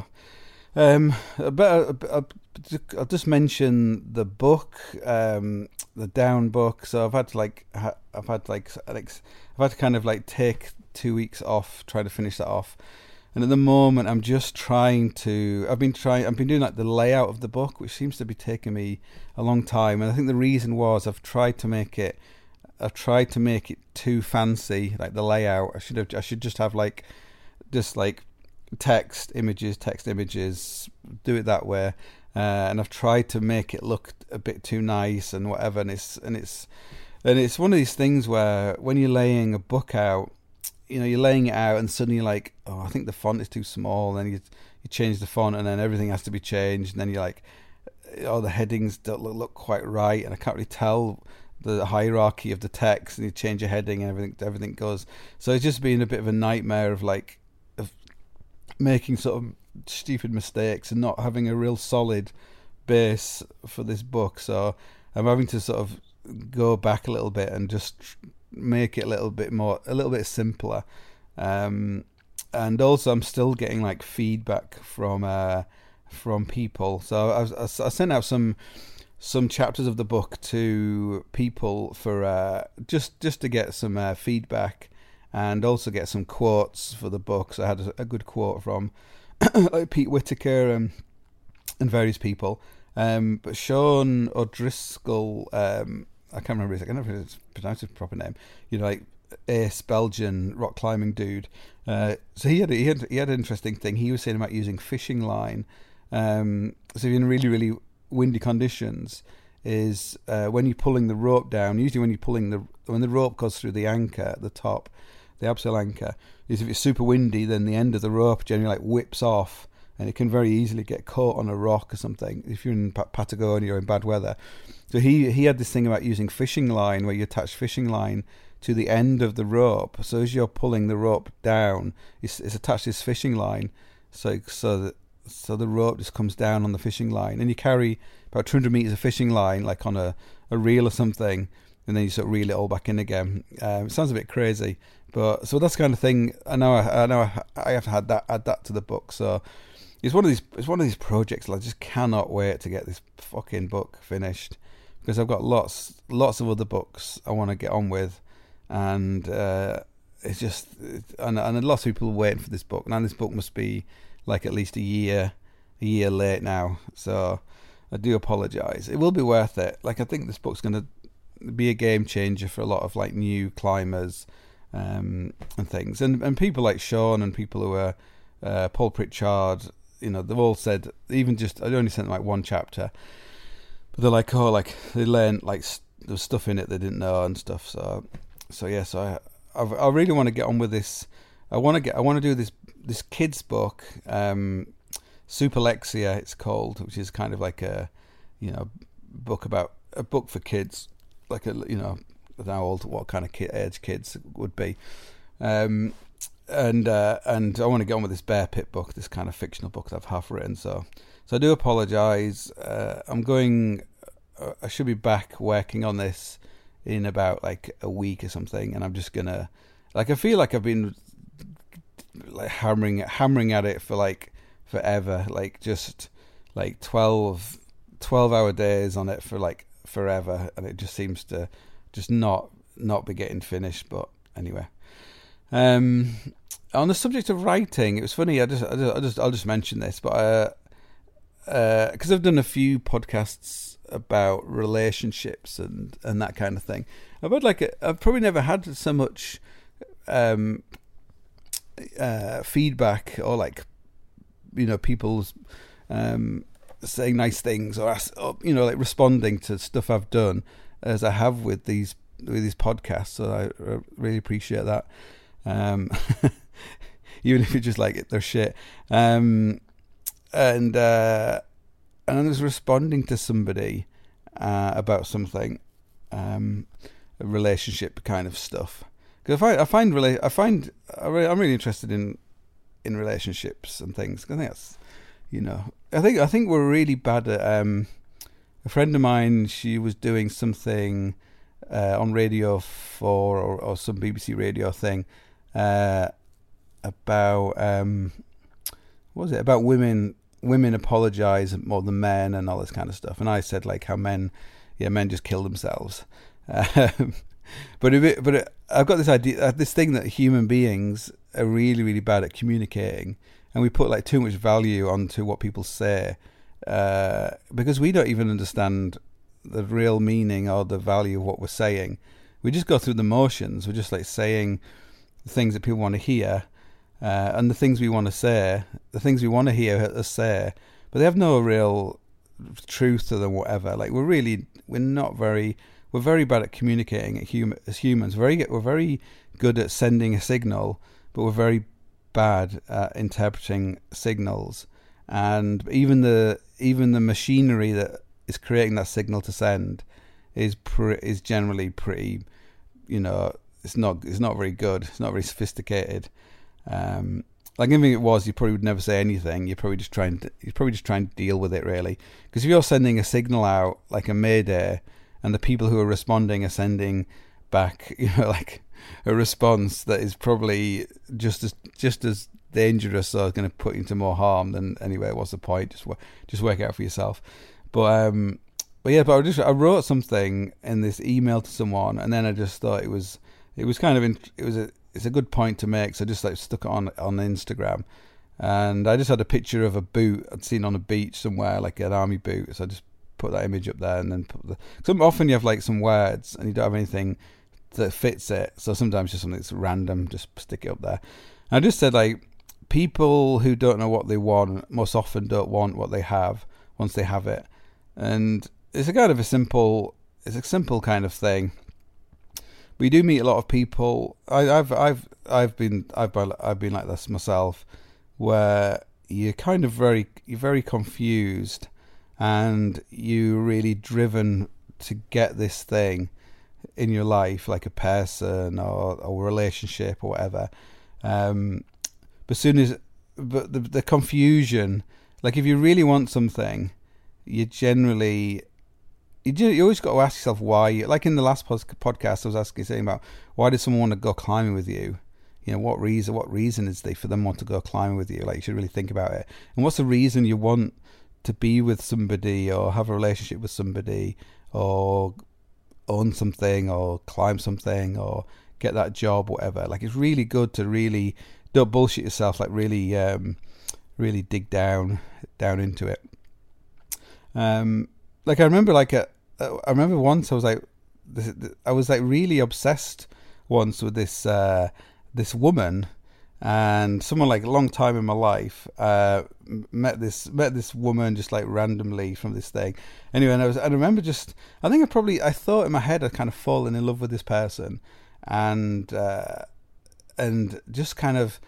I'll just mention the book, the Down book. So I've had to kind of like take 2 weeks off, try to finish that off. And at the moment, I'm just I've been doing like the layout of the book, which seems to be taking me a long time. And I think the reason was I've tried to make it too fancy, like the layout. I should just have like text images, do it that way. And I've tried to make it look a bit too nice and whatever. And it's one of these things where when you're laying a book out, you're laying it out, and suddenly you're like, oh, I think the font is too small. And then you change the font, and then everything has to be changed. And then you're like, oh, the headings don't look quite right, and I can't really tell the hierarchy of the text. And you change your heading, and everything goes. So it's just been a bit of a nightmare of making sort of stupid mistakes and not having a real solid base for this book. So I'm having to sort of go back a little bit and just make it a little bit simpler. And also I'm still getting like feedback from people. So I sent out some chapters of the book to people for just to get some feedback, and also get some quotes for the book. So I had a good quote from like Pete Whitaker and various people. But Sean O'Driscoll, I can't remember his pronounce his proper name. Like ace Belgian rock climbing dude. So he had an interesting thing. He was saying about using fishing line. So in really, really windy conditions, is when you're pulling the rope down. Usually when the rope goes through the anchor at the top, the abseil anchor, is if it's super windy, then the end of the rope generally like whips off, and it can very easily get caught on a rock or something if you're in Patagonia or in bad weather. So he had this thing about using fishing line, where you attach fishing line to the end of the rope. So as you're pulling the rope down, it's attached to this fishing line, so the rope just comes down on the fishing line, and you carry about 200 meters of fishing line, like on a reel or something, and then you sort of reel it all back in again. It sounds a bit crazy, but so that's the kind of thing. I know I have to add that to the book. So it's one of these projects. I just cannot wait to get this fucking book finished, because I've got lots of other books I want to get on with, and it's just and lots of people are waiting for this book. Now this book must be like at least a year late now, so I do apologise. It will be worth it. Like, I think this book's going to be a game changer for a lot of like new climbers and things, and people like Sean and people who are Paul Pritchard. You know, they've all said, even just, I only sent like one chapter, but they're like, oh, like they learned like there's stuff in it they didn't know and stuff. So I really want to get on with this. I want to do this kids book, Superlexia it's called, which is kind of like a book for kids, like how old, what kind of age kids would be. And I want to get on with this Bear Pit book, this kind of fictional book that I've half written. So I do apologise. I should be back working on this in about like a week or something, and I'm just gonna, like, I feel like I've been like hammering at it for like forever, like just like 12-hour days on it for like forever, and it just seems to just not be getting finished. But anyway. On the subject of writing, it was funny. I'll just mention this, but because I've done a few podcasts about relationships and that kind of thing, I've probably never had so much feedback, or like, people's saying nice things, or like responding to stuff I've done, as I have with these podcasts. So I really appreciate that. Even if it's just like they're shit. And I was responding to somebody about something, relationship kind of stuff. Because I'm really interested in relationships and things. I think that's, I think we're really bad at. A friend of mine, she was doing something on Radio 4 or some BBC radio thing. About what was it, about women apologise more than men and all this kind of stuff, and I said like how men just kill themselves, but I've got this idea, this thing that human beings are really, really bad at communicating, and we put like too much value onto what people say, because we don't even understand the real meaning or the value of what we're saying. We just go through the motions. We're just like saying the things that people want to hear, and the things we want to say, the things we want to hear us say, but they have no real truth to them, whatever. Like, we're very bad at communicating as humans. We're very good at sending a signal, but we're very bad at interpreting signals. And even the machinery that is creating that signal to send is generally pretty, it's not very good. It's not very sophisticated. Like, even if it was, you probably would never say anything. You're probably just trying to deal with it, really. Because if you're sending a signal out, like a mayday, and the people who are responding are sending back, like a response that is probably just as dangerous, or going to put you into more harm, then anyway, what's the point? Just work it out for yourself. But I wrote something in this email to someone, and then I just thought it's a good point to make, so I just like stuck it on Instagram, and I just had a picture of a boot I'd seen on a beach somewhere, like an army boot, so I just put that image up there, and then often you have like some words and you don't have anything that fits it, so sometimes just something that's random, just stick it up there. And I just said, like, people who don't know what they want most often don't want what they have once they have it, and it's a simple kind of thing. We do meet a lot of people. I've been like this myself, where you're kind of you're very confused, and you're really driven to get this thing in your life, like a person or a relationship or whatever. But the confusion, like, if you really want something, you always got to ask yourself why. Like in the last podcast, I was saying about, why did someone want to go climbing with you? what reason is there for them want to go climbing with you? Like, you should really think about it. And what's the reason you want to be with somebody or have a relationship with somebody or own something or climb something or get that job, whatever. Like, it's really good to really don't bullshit yourself, like really really dig down into it. Like, I remember once I was like really obsessed once with this woman, and someone like a long time in my life met this woman just like randomly from this thing. Anyway, and I remember I thought in my head I'd kind of fallen in love with this person, and just kind of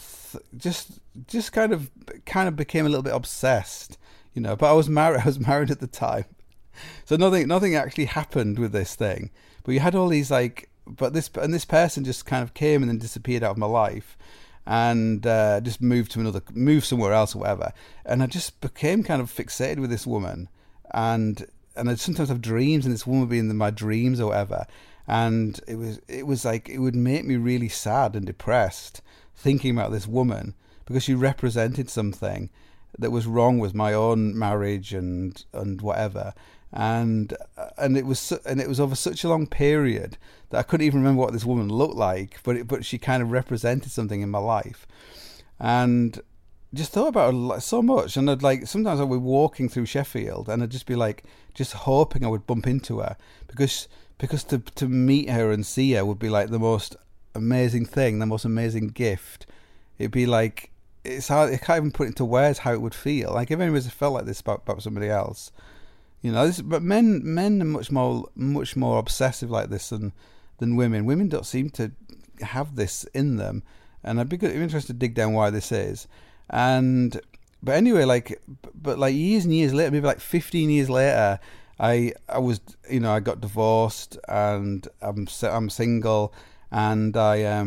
became a little bit obsessed, but I was married at the time, so nothing actually happened with this thing. But you had all these this person just kind of came and then disappeared out of my life, and just moved somewhere else or whatever. And I just became kind of fixated with this woman, and I'd sometimes have dreams, and this woman would be in my dreams or whatever. And it was like, it would make me really sad and depressed thinking about this woman, because she represented something that was wrong with my own marriage and whatever. And it was over such a long period that I couldn't even remember what this woman looked like, but she kind of represented something in my life, and just thought about her so much. And sometimes I'd be walking through Sheffield, and I'd just be like, just hoping I would bump into her, because to meet her and see her would be like the most amazing thing, the most amazing gift. It'd be like, it's hard, I can't even put into words how it would feel. Like, if anybody's felt like this about somebody else, but men are much more obsessive like this than women. Women don't seem to have this in them, and I'd be interested to dig down why this is. But anyway, but years and years later, maybe like 15 years later, I got divorced, and I'm single, and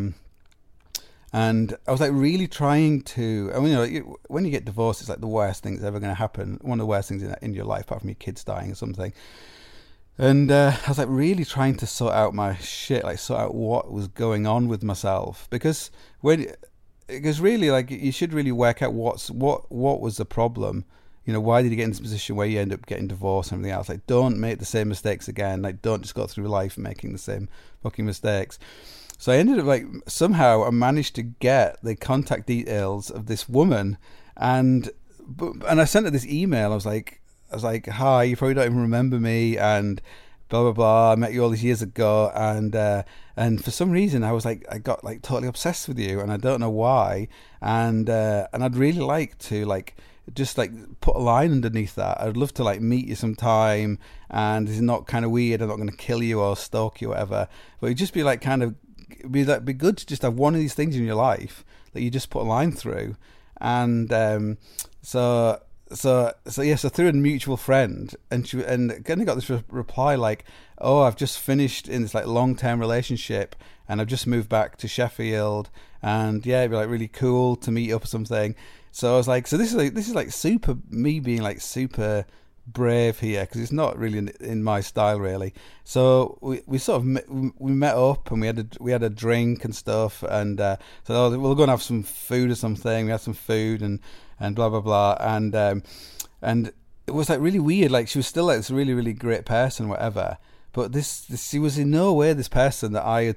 I was like really trying to. I mean, when you get divorced, it's like the worst thing that's ever going to happen. One of the worst things in your life, apart from your kids dying or something. And I was like really trying to sort out my shit, like sort out what was going on with myself, because really, like, you should really work out what was the problem. Why did you get in this position where you end up getting divorced and everything else? Like, don't make the same mistakes again. Like, don't just go through life making the same fucking mistakes. So I ended up somehow I managed to get the contact details of this woman, and I sent her this email. I was like, hi, you probably don't even remember me, and blah blah blah. I met you all these years ago, and for some reason I got totally obsessed with you, and I don't know why. And I'd really like to just put a line underneath that. I'd love to meet you sometime, and it's not kind of weird. I'm not going to kill you or stalk you or whatever, but it'd just be be good to just have one of these things in your life that you just put a line through. And so through a mutual friend, and kind of got this reply like, oh, I've just finished in this long-term relationship, and I've just moved back to Sheffield, and yeah, it'd be really cool to meet up or something. So I was like, so this is super me being super brave here, because it's not really in my style really. So we sort of we met up, and we had a drink and stuff, and so we'll go and have some food or something. We had some food and blah blah blah, and it was really weird. She was still this really really great person, whatever. But she was in no way this person that I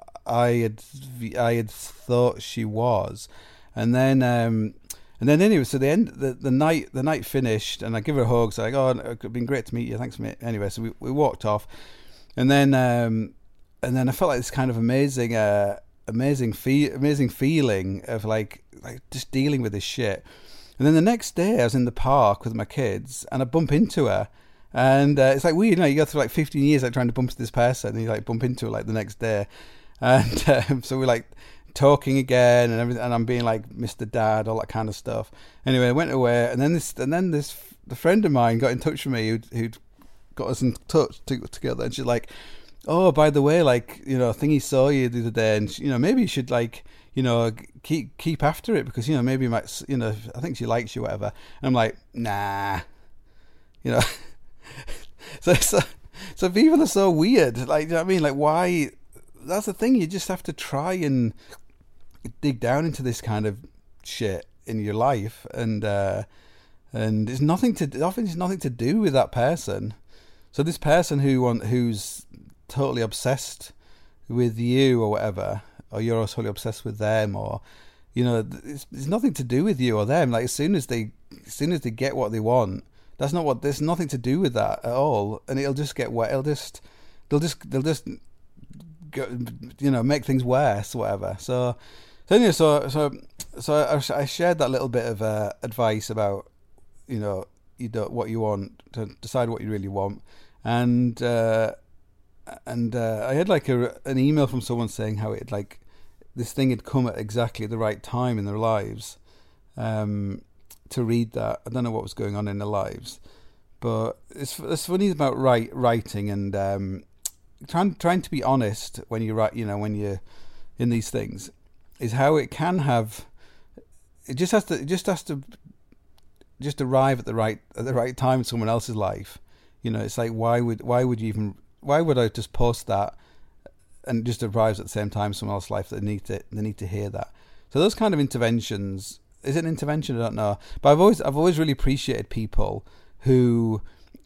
had thought she was. And then anyway, so the night finished, and I give her a hug. So it's been great to meet you. Thanks, mate. Anyway, so we walked off, and then I felt like this kind of amazing feeling of just dealing with this shit. And then the next day, I was in the park with my kids, and I bump into her, and it's weird, you go through 15 years trying to bump into this person, and you bump into her the next day, and so we're talking again and everything, and I'm being Mr. Dad, all that kind of stuff. Anyway, I went away, and then the friend of mine got in touch with me who'd got us in touch together, and she's like, oh, by the way, Thingy saw you the other day, and maybe you should keep after it, because maybe you might, I think she likes you, whatever. And I'm like, nah, so people are so weird, you know what I mean? Why? That's the thing, you just have to try and dig down into this kind of shit in your life, and it's nothing to often it's nothing to do with that person. So this person who's totally obsessed with you or whatever, or you're totally obsessed with them, or it's nothing to do with you or them. Like as soon as they get what they want, there's nothing to do with that at all, and it'll just get wet. They'll just go, make things worse, whatever. So anyway, so I shared that little bit of advice about what you want, to decide what you really want, and I had like an email from someone saying how it like this thing had come at exactly the right time in their lives to read that. I don't know what was going on in their lives, but it's funny about writing and trying to be honest when you write, when you're in these things, is how it can have. It just has to arrive at the right time in someone else's life. It's like why would I just post that and it just arrives at the same time in someone else's life that they need to hear that. So those kind of interventions, is it an intervention? I don't know, but I've always really appreciated people who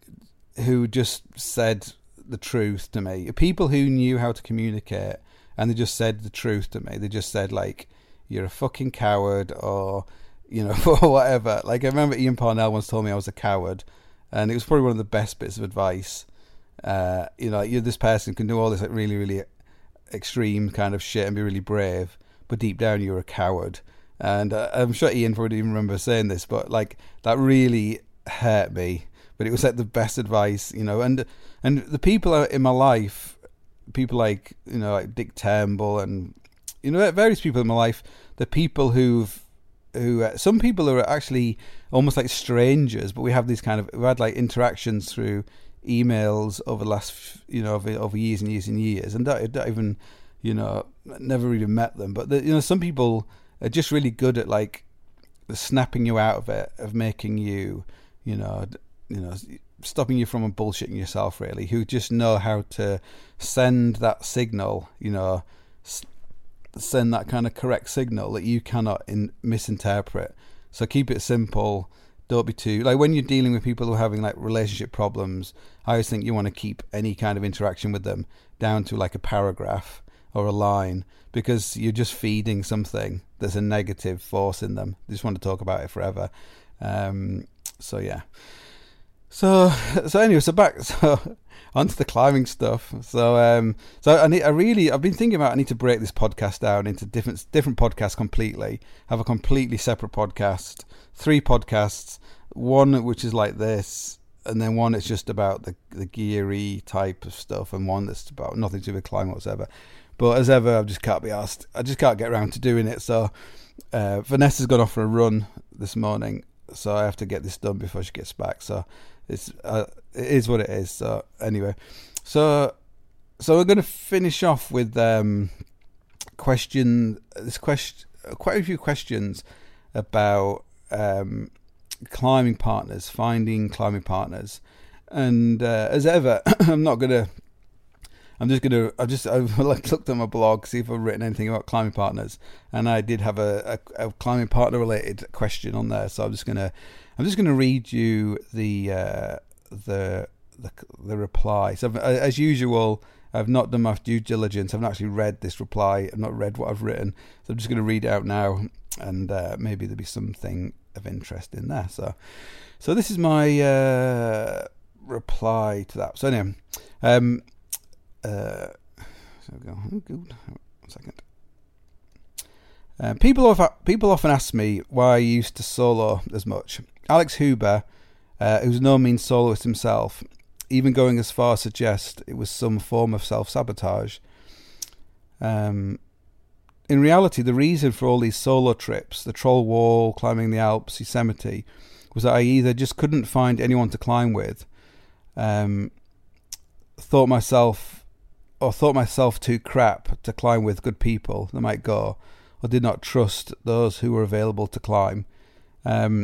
just said the truth to me. People who knew how to communicate and they just said the truth to me. They just said like, you're a fucking coward, or or whatever. Like I remember Ian Parnell once told me I was a coward, and it was probably one of the best bits of advice. You're this person can do all this like really, really extreme kind of shit and be really brave, but deep down you're a coward. And I'm sure Ian probably didn't even remember saying this, but like that really hurt me. But it was like the best advice, and the people in my life, people like like Dick Turnbull and various people in my life, the people who some people are actually almost like strangers, but we have these we've had like interactions through emails over the last over years and years and years, and don't even never really met them, but some people are just really good at like snapping you out of it, of making you stopping you from bullshitting yourself, really, who just know how to send that signal, send that kind of correct signal that you cannot misinterpret. So keep it simple. Don't be too like when you're dealing with people who are having like relationship problems. I always think you want to keep any kind of interaction with them down to like a paragraph or a line, because you're just feeding something there's a negative force in them. They just want to talk about it forever. So yeah. So anyway, so onto the climbing stuff. So I've been thinking about, I need to break this podcast down into different podcasts completely. Have a completely separate podcast, 3 podcasts, one which is like this, and then one that's just about the geary type of stuff, and one that's about nothing to do with climbing whatsoever. But as ever, I just can't be asked. I just can't get around to doing it. So Vanessa's gone off for a run this morning, so I have to get this done before she gets back. So it is what it is. So anyway, so we're going to finish off with quite a few questions about climbing partners, finding climbing partners, and as ever, I've looked at my blog, see if I've written anything about climbing partners, and I did have a climbing partner related question on there. So I'm just gonna read you the reply. So as usual, I've not done my due diligence. I've not actually read this reply. I've not read what I've written. So I'm just going to read it out now, and maybe there'll be something of interest in there. So this is my reply to that. So anyway, so we go. Oh, good. 1 second. People often ask me why I used to solo as much. Alex Huber, who's no mean soloist himself, even going as far as suggest it was some form of self-sabotage. In reality, the reason for all these solo trips, the Troll Wall, climbing the Alps, Yosemite, was that I either just couldn't find anyone to climb with, thought myself too crap to climb with good people that might go, or did not trust those who were available to climb. So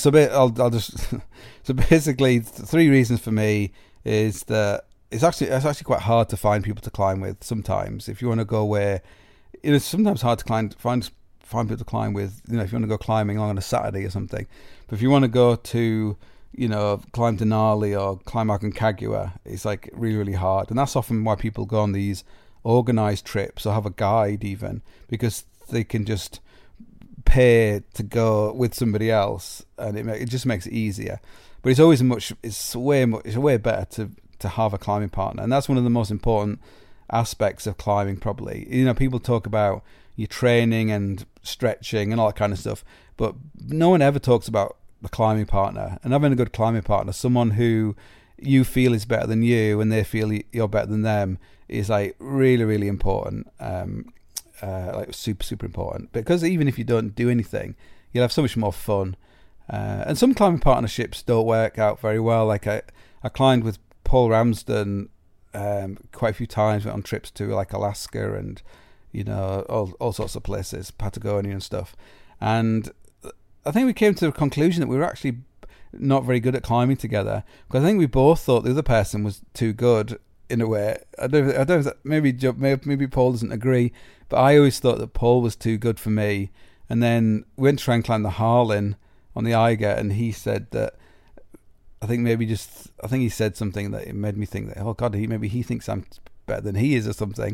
basically, 3 reasons for me is that it's actually quite hard to find people to climb with sometimes. If you want to go where it's sometimes hard to find people to climb with. If you want to go climbing along on a Saturday or something, but if you want to go to climb Denali or climb Aconcagua, it's like really, really hard. And that's often why people go on these organised trips or have a guide even, because they can just pay to go with somebody else, and it just makes it easier. But it's way better to have a climbing partner, and that's one of the most important aspects of climbing probably. People talk about your training and stretching and all that kind of stuff, but no one ever talks about the climbing partner. And having a good climbing partner, someone who you feel is better than you and they feel you're better than them, is like really, really important. Like super, super important, because even if you don't do anything, you'll have so much more fun. And some climbing partnerships don't work out very well. Like I climbed with Paul Ramsden quite a few times, went on trips to like Alaska and all sorts of places, Patagonia and stuff. And I think we came to the conclusion that we were actually not very good at climbing together, because I think we both thought the other person was too good in a way. I don't know if that, maybe Paul doesn't agree, but I always thought that Paul was too good for me. And then we went to try and climb the Harlin on the Eiger, and he said that I think he said something that it made me think that, oh God, maybe he thinks I'm better than he is or something.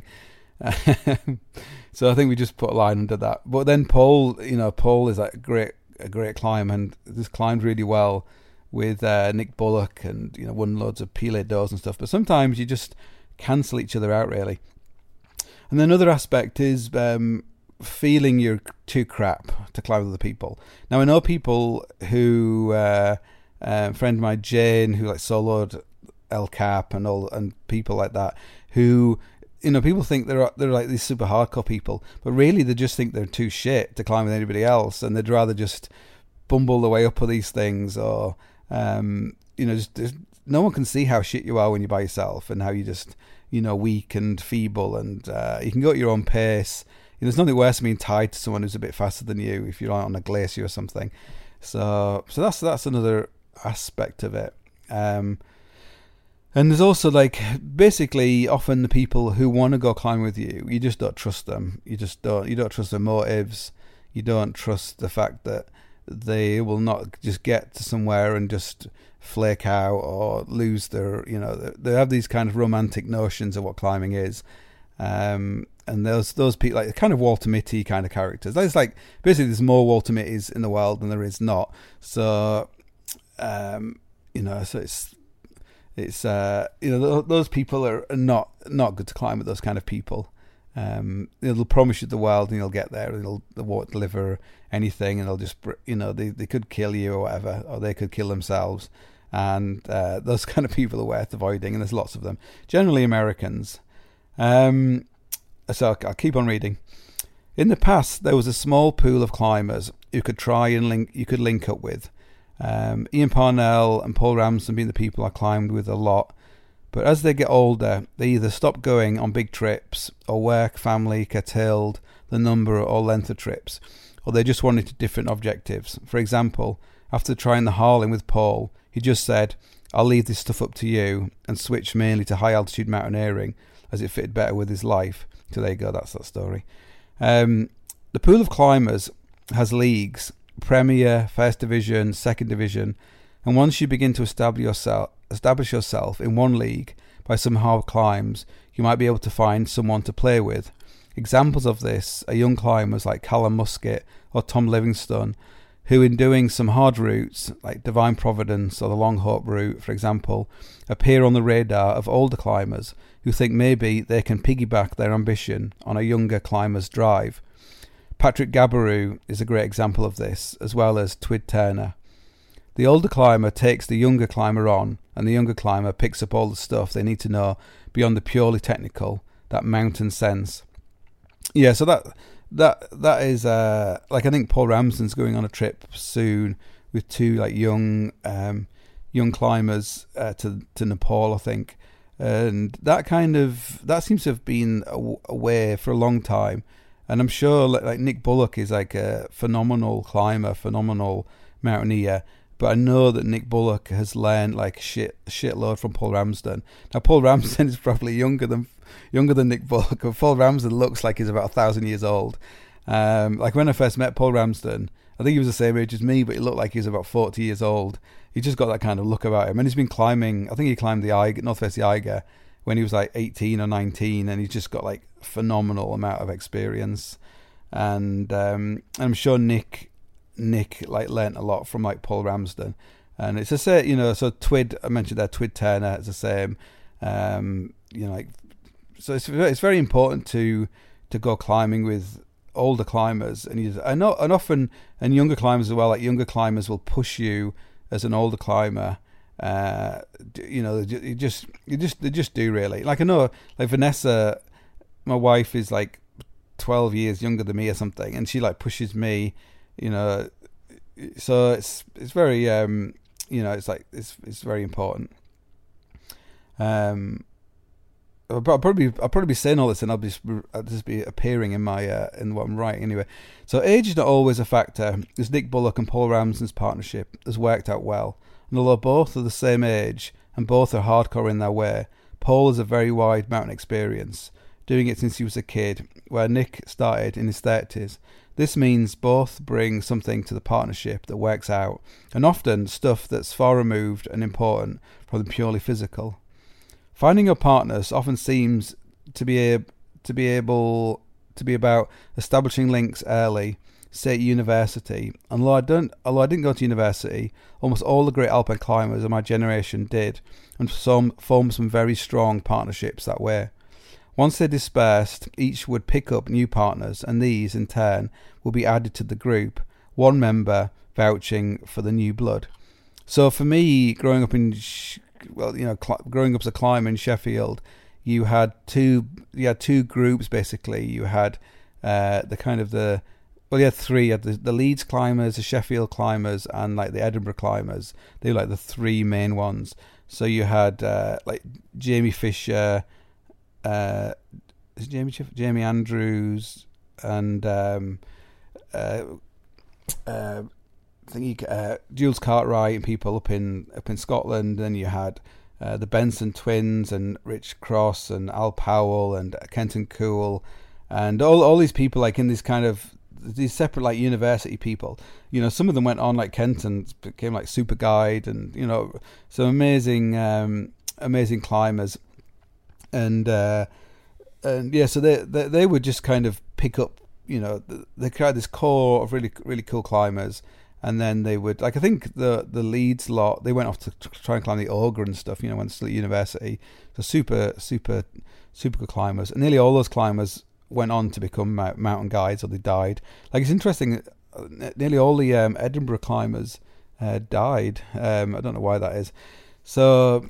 So I think we just put a line under that. But then Paul is like a great climb, and just climbed really well with Nick Bullock, and won loads of Pile d'Ors and stuff. But sometimes you just cancel each other out really. And then another aspect is feeling you're too crap to climb with other people. Now I know people who a friend of mine, Jane, who like soloed El Cap and people like that, who people think they're like these super hardcore people, but really they just think they're too shit to climb with anybody else, and they'd rather just bumble the way up of these things, or just no one can see how shit you are when you're by yourself, and how you just weak and feeble, and you can go at your own pace. There's nothing worse than being tied to someone who's a bit faster than you if you're on a glacier or something. So that's another aspect of it. And there's also like basically often the people who want to go climb with you, you just don't trust them. You don't trust their motives. You don't trust the fact that they will not just get to somewhere and just flake out or lose their, they have these kind of romantic notions of what climbing is. And those people, like kind of Walter Mitty kind of characters. There's like basically there's more Walter Mittys in the world than there is not. So so it's those people are not good to climb with. Those kind of people. They'll promise you the world and you'll get there, and they won't deliver anything, and they'll just they could kill you or whatever, or they could kill themselves. And those kind of people are worth avoiding, and there's lots of them, generally Americans. So I'll keep on reading. In the past, there was a small pool of climbers you could link up with. Ian Parnell and Paul Ramsden being the people I climbed with a lot. But as they get older, they either stop going on big trips, or work, family curtailed the number or length of trips, or they just wanted different objectives. For example, after trying the Harlin with Paul, he just said, "I'll leave this stuff up to you," and switched mainly to high altitude mountaineering as it fitted better with his life. So there you go, that's that story. The pool of climbers has leagues: Premier, First Division, Second Division, and once you begin to establish yourself in one league by some hard climbs, you might be able to find someone to play with. Examples of this are young climbers like Callum Musket or Tom Livingstone, who in doing some hard routes like Divine Providence or the Long Hope route, for example, appear on the radar of older climbers who think maybe they can piggyback their ambition on a younger climber's drive. Patrick Gabarou is a great example of this, as well as Twid Turner. The older climber takes the younger climber on, and the younger climber picks up all the stuff they need to know beyond the purely technical, that mountain sense. Yeah, so that is like, I think Paul Ramsden's going on a trip soon with two like young climbers to Nepal, I think, and that seems to have been away for a long time. And I'm sure like Nick Bullock is like a phenomenal climber, phenomenal mountaineer. But I know that Nick Bullock has learned like shitload from Paul Ramsden. Now Paul Ramsden is probably younger than younger than Nick Bullock. Paul Ramsden looks like he's about 1,000 years old. Like when I first met Paul Ramsden, I think he was the same age as me, but he looked like he was about 40 years old. He just got that kind of look about him. And he's been climbing, I think he climbed the Eiger, Northwest Eiger when he was like 18 or 19, and he's just got like a phenomenal amount of experience. And I'm sure Nick like learnt a lot from like Paul Ramsden. And it's the same, you know, so Twid, I mentioned there, Twid Turner, it's the same. You know, like, so it's very important to go climbing with older climbers, and often younger climbers as well. Like younger climbers will push you as an older climber. You know, they just do really. Like I know, like Vanessa, my wife is like 12 years younger than me or something, and she like pushes me. You know, so it's very you know, it's like it's very important. I'll probably be saying all this, and I'll just be appearing in my in what I'm writing anyway. So age is not always a factor, as Nick Bullock and Paul Ramsden's partnership has worked out well. And although both are the same age and both are hardcore in their way, Paul has a very wide mountain experience, doing it since he was a kid, where Nick started in his 30s. This means both bring something to the partnership that works out, and often stuff that's far removed and important from the purely physical. Finding your partners often seems to be about establishing links early, say at university. And although I didn't go to university, almost all the great alpine climbers of my generation did, and some formed some very strong partnerships that way. Once they dispersed, each would pick up new partners, and these, in turn, will be added to the group, one member vouching for the new blood. So for me, growing up as a climber in Sheffield, you had two groups basically. You had you had three. You had the Leeds climbers, the Sheffield climbers, and like the Edinburgh climbers. They were like the three main ones. So you had like Jamie Fisher, Jamie Andrews, and Jules Cartwright and people up in Scotland. Then you had the Benson twins and Rich Cross and Al Powell and Kenton Cool, and all these people like in this kind of these separate like university people. You know, some of them went on, like Kenton became like super guide, and you know, some amazing climbers, and yeah, so they would just kind of pick up, you know, they had this core of really really cool climbers. And then they would, like, I think the Leeds lot, they went off to try and climb the Ogre and stuff, you know, when still at university. So super good climbers. And nearly all those climbers went on to become mountain guides, or they died. Like, it's interesting, nearly all the Edinburgh climbers died. I don't know why that is. So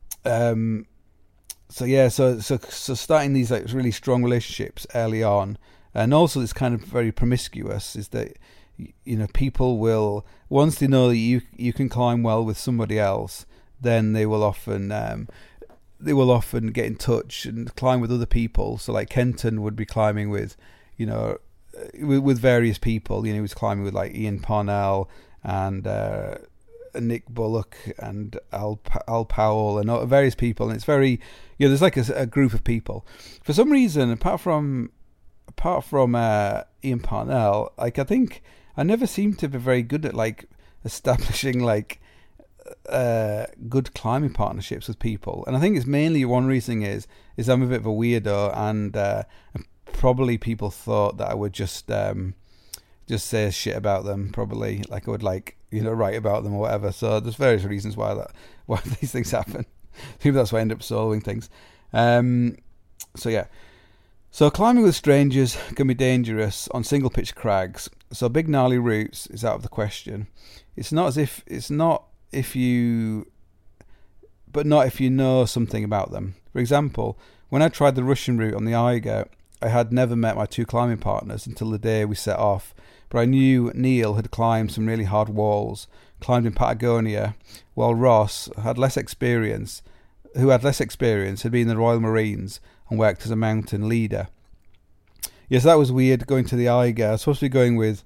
starting these like really strong relationships early on, and also it's kind of very promiscuous, is that, you know, people will, once they know that you can climb well with somebody else, then they will often get in touch and climb with other people. So like Kenton would be climbing with, you know, with various people. You know, he was climbing with like Ian Parnell and Nick Bullock and Al Powell and various people. And it's very, you know, there's like a group of people. For some reason, apart from Ian Parnell, like I think I never seem to be very good at like establishing like good climbing partnerships with people, and I think it's mainly one reason is I'm a bit of a weirdo, and probably people thought that I would just say shit about them, probably like I would like, you know, write about them or whatever. So there's various reasons why these things happen. Maybe that's why I end up solving things. So yeah. So climbing with strangers can be dangerous on single pitch crags. So big gnarly routes is out of the question. Not if you know something about them. For example, when I tried the Russian route on the Eiger, I had never met my two climbing partners until the day we set off. But I knew Neil had climbed some really hard walls, climbed in Patagonia, while Ross had less experience, had been in the Royal Marines and worked as a mountain leader. Yes, that was weird going to the Eiger. I was supposed to be going with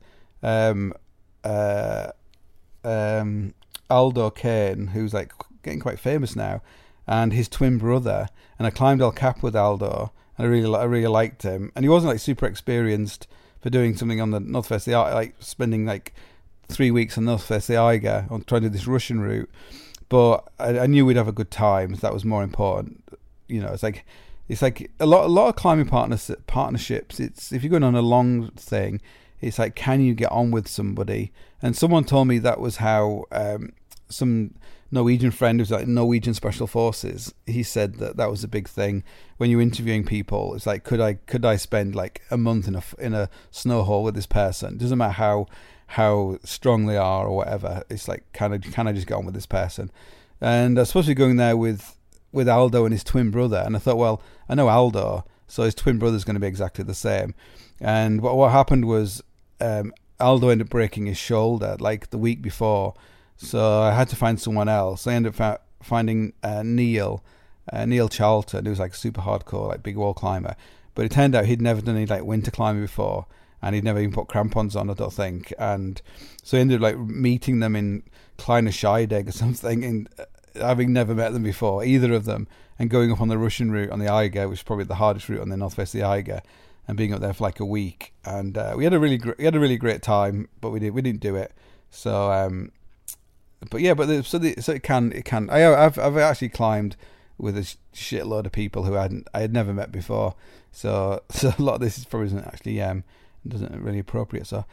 Aldo Kane, who's like getting quite famous now, and his twin brother, and I climbed El Cap with Aldo, and I really liked him. And he wasn't like super experienced for doing something on the North Face of the Eiger, like spending like 3 weeks on North Face of the Eiger on trying to do this Russian route. But I knew we'd have a good time. So that was more important. You know, it's like a lot of climbing partnerships. It's if you're going on a long thing, it's like, can you get on with somebody? And someone told me that was how some Norwegian friend who's like Norwegian Special Forces. He said that was a big thing when you're interviewing people. It's like, could I spend like a month in a snow hole with this person? It doesn't matter how strong they are or whatever. It's like, can I just get on with this person? And I was supposed to be going there with Aldo and his twin brother, and I thought, well, I know Aldo, so his twin brother's going to be exactly the same. And what happened was Aldo ended up breaking his shoulder like the week before, so I had to find someone else. I ended up finding Neil Charlton, who was like super hardcore, like big wall climber. But it turned out he'd never done any like winter climbing before, and he'd never even put crampons on, I don't think. And so I ended up like meeting them in Kleine Scheidegg or something, and having never met them before, either of them, and going up on the Russian route on the Eiger, which is probably the hardest route on the North Face of the Eiger, and being up there for like a week. And we had a really great time, but we didn't do it. So but yeah, so it can. I've actually climbed with a shitload of people who I had never met before. So a lot of this is probably isn't actually doesn't really appropriate. So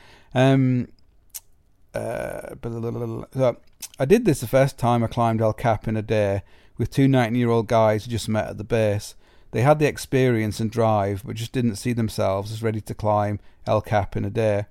so I did this the first time I climbed El Cap in a day with two 19-year-old guys who just met at the base. They had the experience and drive, but just didn't see themselves as ready to climb El Cap in a day.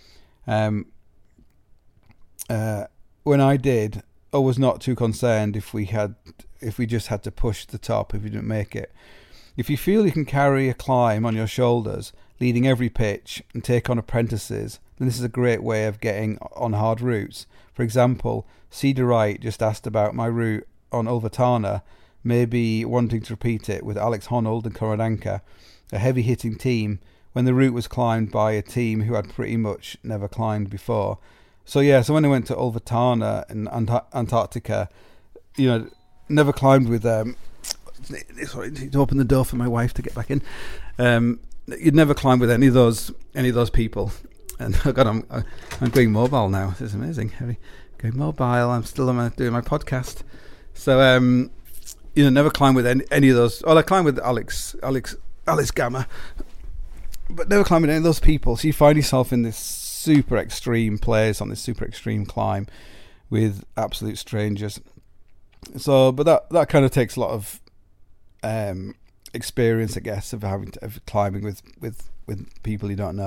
When I did, I was not too concerned if we just had to push the top if you didn't make it. If you feel you can carry a climb on your shoulders, leading every pitch, and take on apprentices, then this is a great way of getting on hard routes. For example, Cedar Wright just asked about my route on Ulvatana, maybe wanting to repeat it with Alex Honnold and Korodanka, a heavy-hitting team, when the route was climbed by a team who had pretty much never climbed before. So when I went to Ulvatana in Antarctica, never climbed with sorry, need to open the door for my wife to get back in. You'd never climb with any of those people. And oh God, I'm going mobile now. This is amazing. Going mobile. I'm still doing my podcast. So never climb with any of those. Well, I climbed with Alex Gamma, but never climb with any of those people. So you find yourself in this super extreme place on this super extreme climb with absolute strangers. So, but that kind of takes a lot of experience, I guess, of climbing with people you don't know.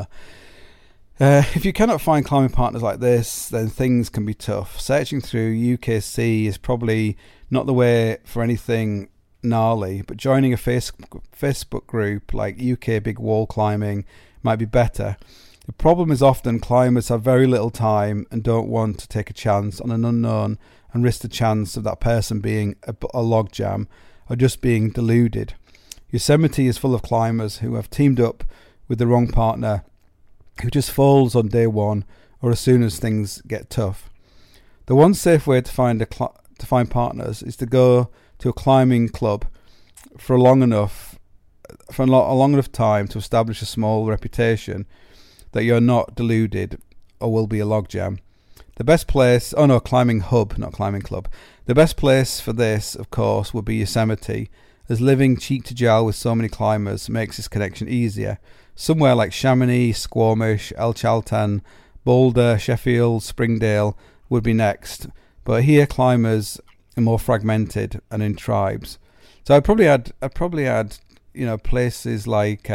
If you cannot find climbing partners like this, then things can be tough. Searching through UKC is probably not the way for anything gnarly, but joining a Facebook group like UK Big Wall Climbing might be better. The problem is often climbers have very little time and don't want to take a chance on an unknown and risk the chance of that person being a logjam or just being deluded. Yosemite is full of climbers who have teamed up with the wrong partner, who just falls on day one or as soon as things get tough. The one safe way to find partners is to go to a climbing club for a long enough time to establish a small reputation that you're not deluded or will be a logjam. The best place, climbing hub, not climbing club. The best place for this, of course, would be Yosemite, as living cheek to jowl with so many climbers makes this connection easier. Somewhere like Chamonix, Squamish, El Chaltén, Boulder, Sheffield, Springdale would be next, but here climbers are more fragmented and in tribes. So I'd probably add places like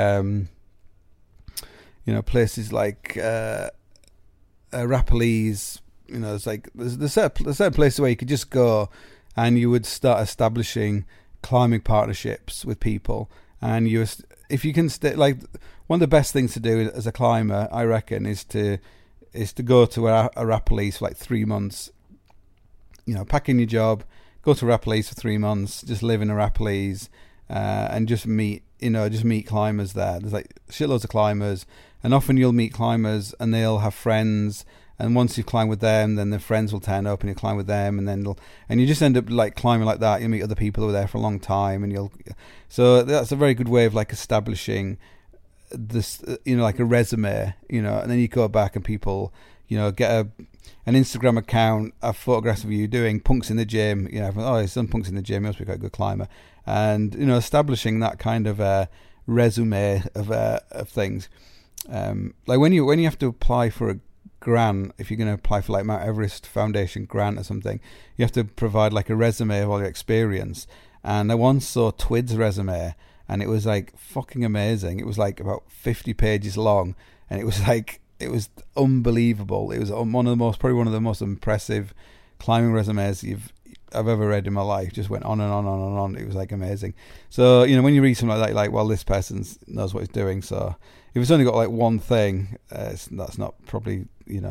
Rapalese. It's like there's certain places where you could just go and you would start establishing climbing partnerships with people, and if you can one of the best things to do as a climber, I reckon, is to go to a Rapalese for like 3 months. Pack in your job, go to Rapalese for 3 months, just live in a Rapalese, and just meet climbers there. There's like shitloads of climbers, and often you'll meet climbers and they'll have friends. And once you climb with them, then their friends will turn up and you climb with them, and then you just end up like climbing like that. You'll meet other people who are there for a long time, and so that's a very good way of like establishing this, like a resume, and then you go back and people, get an Instagram account, have photographs of you doing punks in the gym, he's done punks in the gym, he must be quite a good climber, and establishing that kind of resume of things. Like when you have to apply for a grant, if you're going to apply for like Mount Everest Foundation grant or something, you have to provide like a resume of all your experience. And I once saw Twid's resume, and it was like fucking amazing. It was like about 50 pages long, and it was unbelievable. It was probably one of the most impressive climbing resumes I've ever read in my life. Just went on and on and on and on. It was like amazing. So when you read something like that, like, well, this person knows what he's doing. So if it's only got like one thing, that's not probably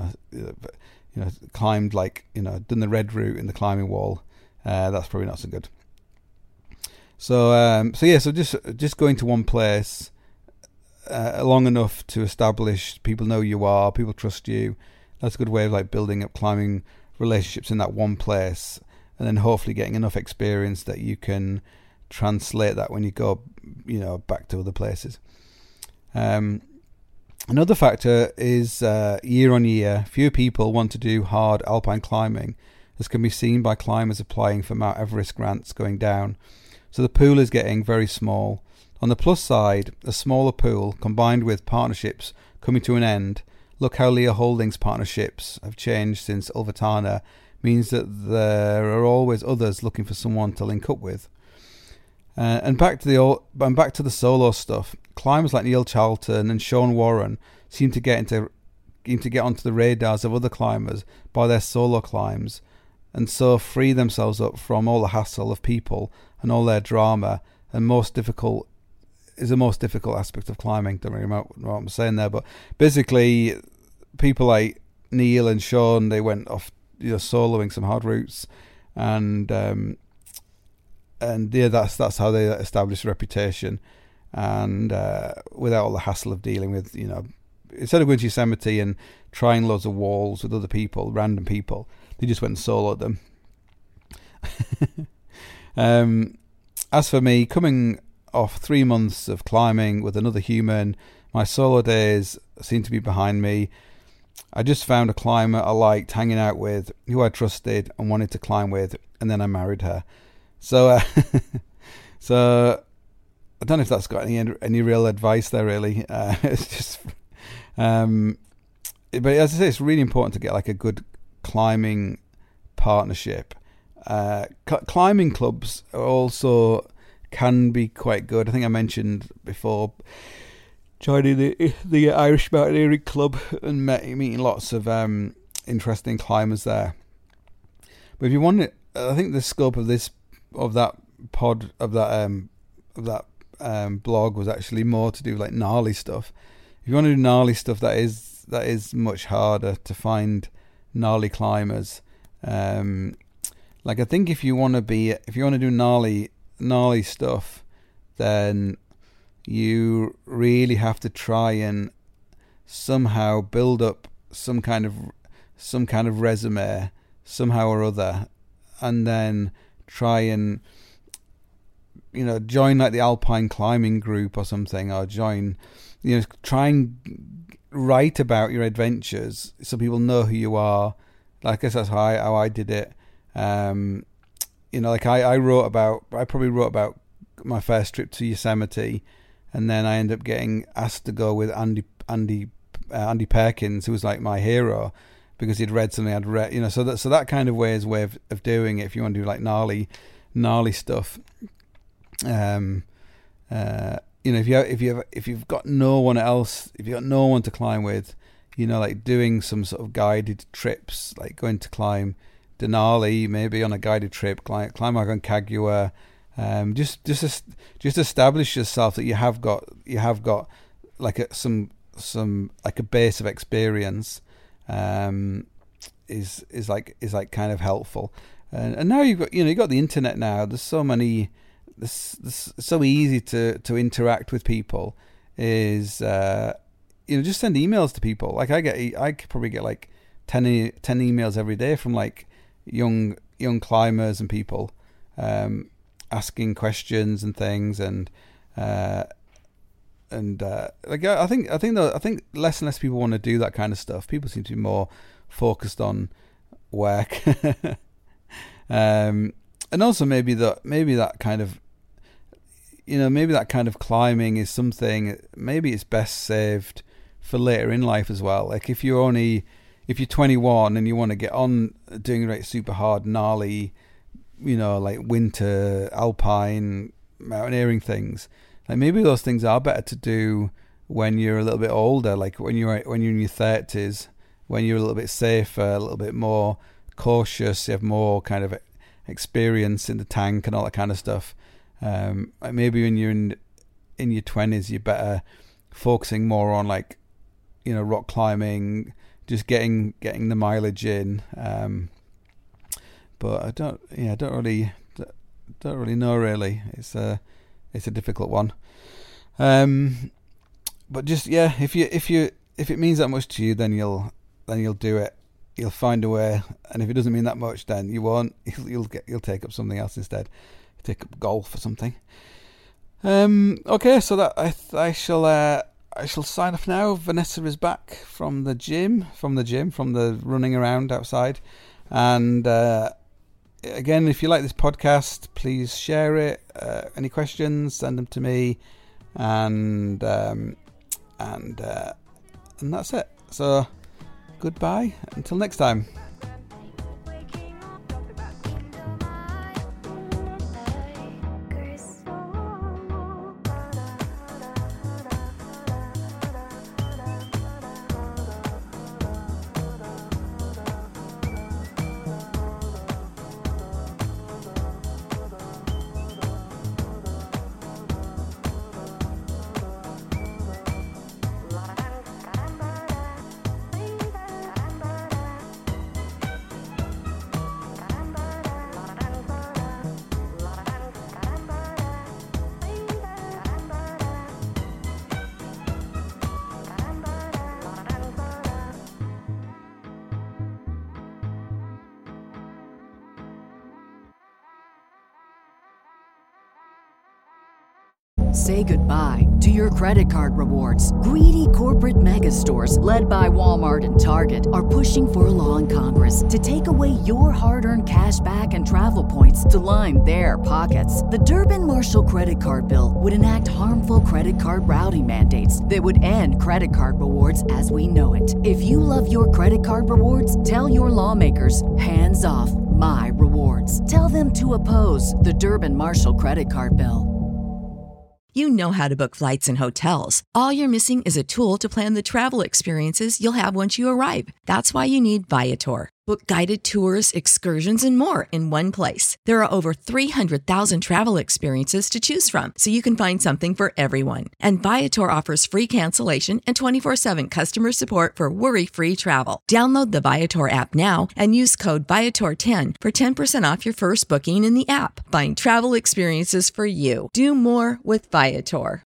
climbed like done the red route in the climbing wall. That's probably not so good. So just going to one place long enough to establish people know who you are, people trust you. That's a good way of like building up climbing relationships in that one place, and then hopefully getting enough experience that you can translate that when you go back to other places. Another factor is year on year, fewer people want to do hard alpine climbing, as can be seen by climbers applying for Mount Everest grants going down. So the pool is getting very small. On the plus side, a smaller pool combined with partnerships coming to an end. Look how Leah Holdings partnerships have changed since Ulvatana, means that there are always others looking for someone to link up with. And back to the solo stuff. Climbers like Neil Charlton and Sean Warren seem to get onto the radars of other climbers by their solo climbs, and so free themselves up from all the hassle of people and all their drama. And the most difficult aspect of climbing. Don't really know what I'm saying there, but basically, people like Neil and Sean, they went off soloing some hard routes, and that's how they established a reputation, and without all the hassle of dealing with instead of going to Yosemite and trying loads of walls with other people, random people, they just went and soloed them. As for me, coming off 3 months of climbing with another human, my solo days seem to be behind me. I just found a climber I liked hanging out with, who I trusted and wanted to climb with, and then I married her. So so I don't know if that's got any real advice there, really. It's just, but as I say, it's really important to get like a good climbing partnership. Climbing clubs also can be quite good. I think I mentioned before joining the Irish Mountaineering Club and meeting lots of interesting climbers there. But if you want it, I think the scope of that blog was actually more to do like gnarly stuff. If you want to do gnarly stuff, that is much harder to find gnarly climbers. Like I think if you want to do gnarly stuff, then you really have to try and somehow build up some kind of resume somehow or other, and then try and join like the Alpine climbing group or something, or try and write about your adventures so people know who you are. Like, I guess that's how I did it. Like I probably wrote about my first trip to Yosemite, and then I ended up getting asked to go with Andy Perkins, who was like my hero because he'd read something I'd read. So that kind of way of doing it. If you want to do like gnarly stuff, if you've got no one else, if you've got no one to climb with, like doing some sort of guided trips, like going to climb Denali, maybe on a guided trip, climb Aconcagua. Just establish yourself that you have got like some like a base of experience. Is like kind of helpful. And now you've got the internet now. There's so many this it's so easy to interact with people is just send emails to people. Like I could probably get like 10 emails every day from like young climbers and people asking questions and things, and like I think less and less people want to do that kind of stuff. People seem to be more focused on work. And also maybe that kind of climbing is something, maybe it's best saved for later in life as well. Like if you're 21 and you want to get on doing like super hard, gnarly, like winter alpine mountaineering things, like maybe those things are better to do when you're a little bit older, like when you're in your 30s, when you're a little bit safer, a little bit more cautious, you have more kind of experience in the tank and all that kind of stuff. Like maybe when you're in your 20s, you're better focusing more on like, rock climbing, just getting the mileage in. But I don't really know really. It's a difficult one. But just if it means that much to you, then you'll do it. You'll find a way, and if it doesn't mean that much, then you won't. You'll take up something else instead. Take up golf or something. Okay, so that I shall sign off now. Vanessa is back from the running around outside, and again, if you like this podcast, please share it. Any questions, send them to me, and that's it. So goodbye until next time. Say goodbye to your credit card rewards. Greedy corporate mega stores, led by Walmart and Target, are pushing for a law in Congress to take away your hard-earned cash back and travel points to line their pockets. The Durbin-Marshall credit card bill would enact harmful credit card routing mandates that would end credit card rewards as we know it. If you love your credit card rewards, tell your lawmakers, hands off my rewards. Tell them to oppose the Durbin-Marshall credit card bill. You know how to book flights and hotels. All you're missing is a tool to plan the travel experiences you'll have once you arrive. That's why you need Viator. Book guided tours, excursions, and more in one place. There are over 300,000 travel experiences to choose from, so you can find something for everyone. And Viator offers free cancellation and 24/7 customer support for worry-free travel. Download the Viator app now and use code Viator10 for 10% off your first booking in the app. Find travel experiences for you. Do more with Viator.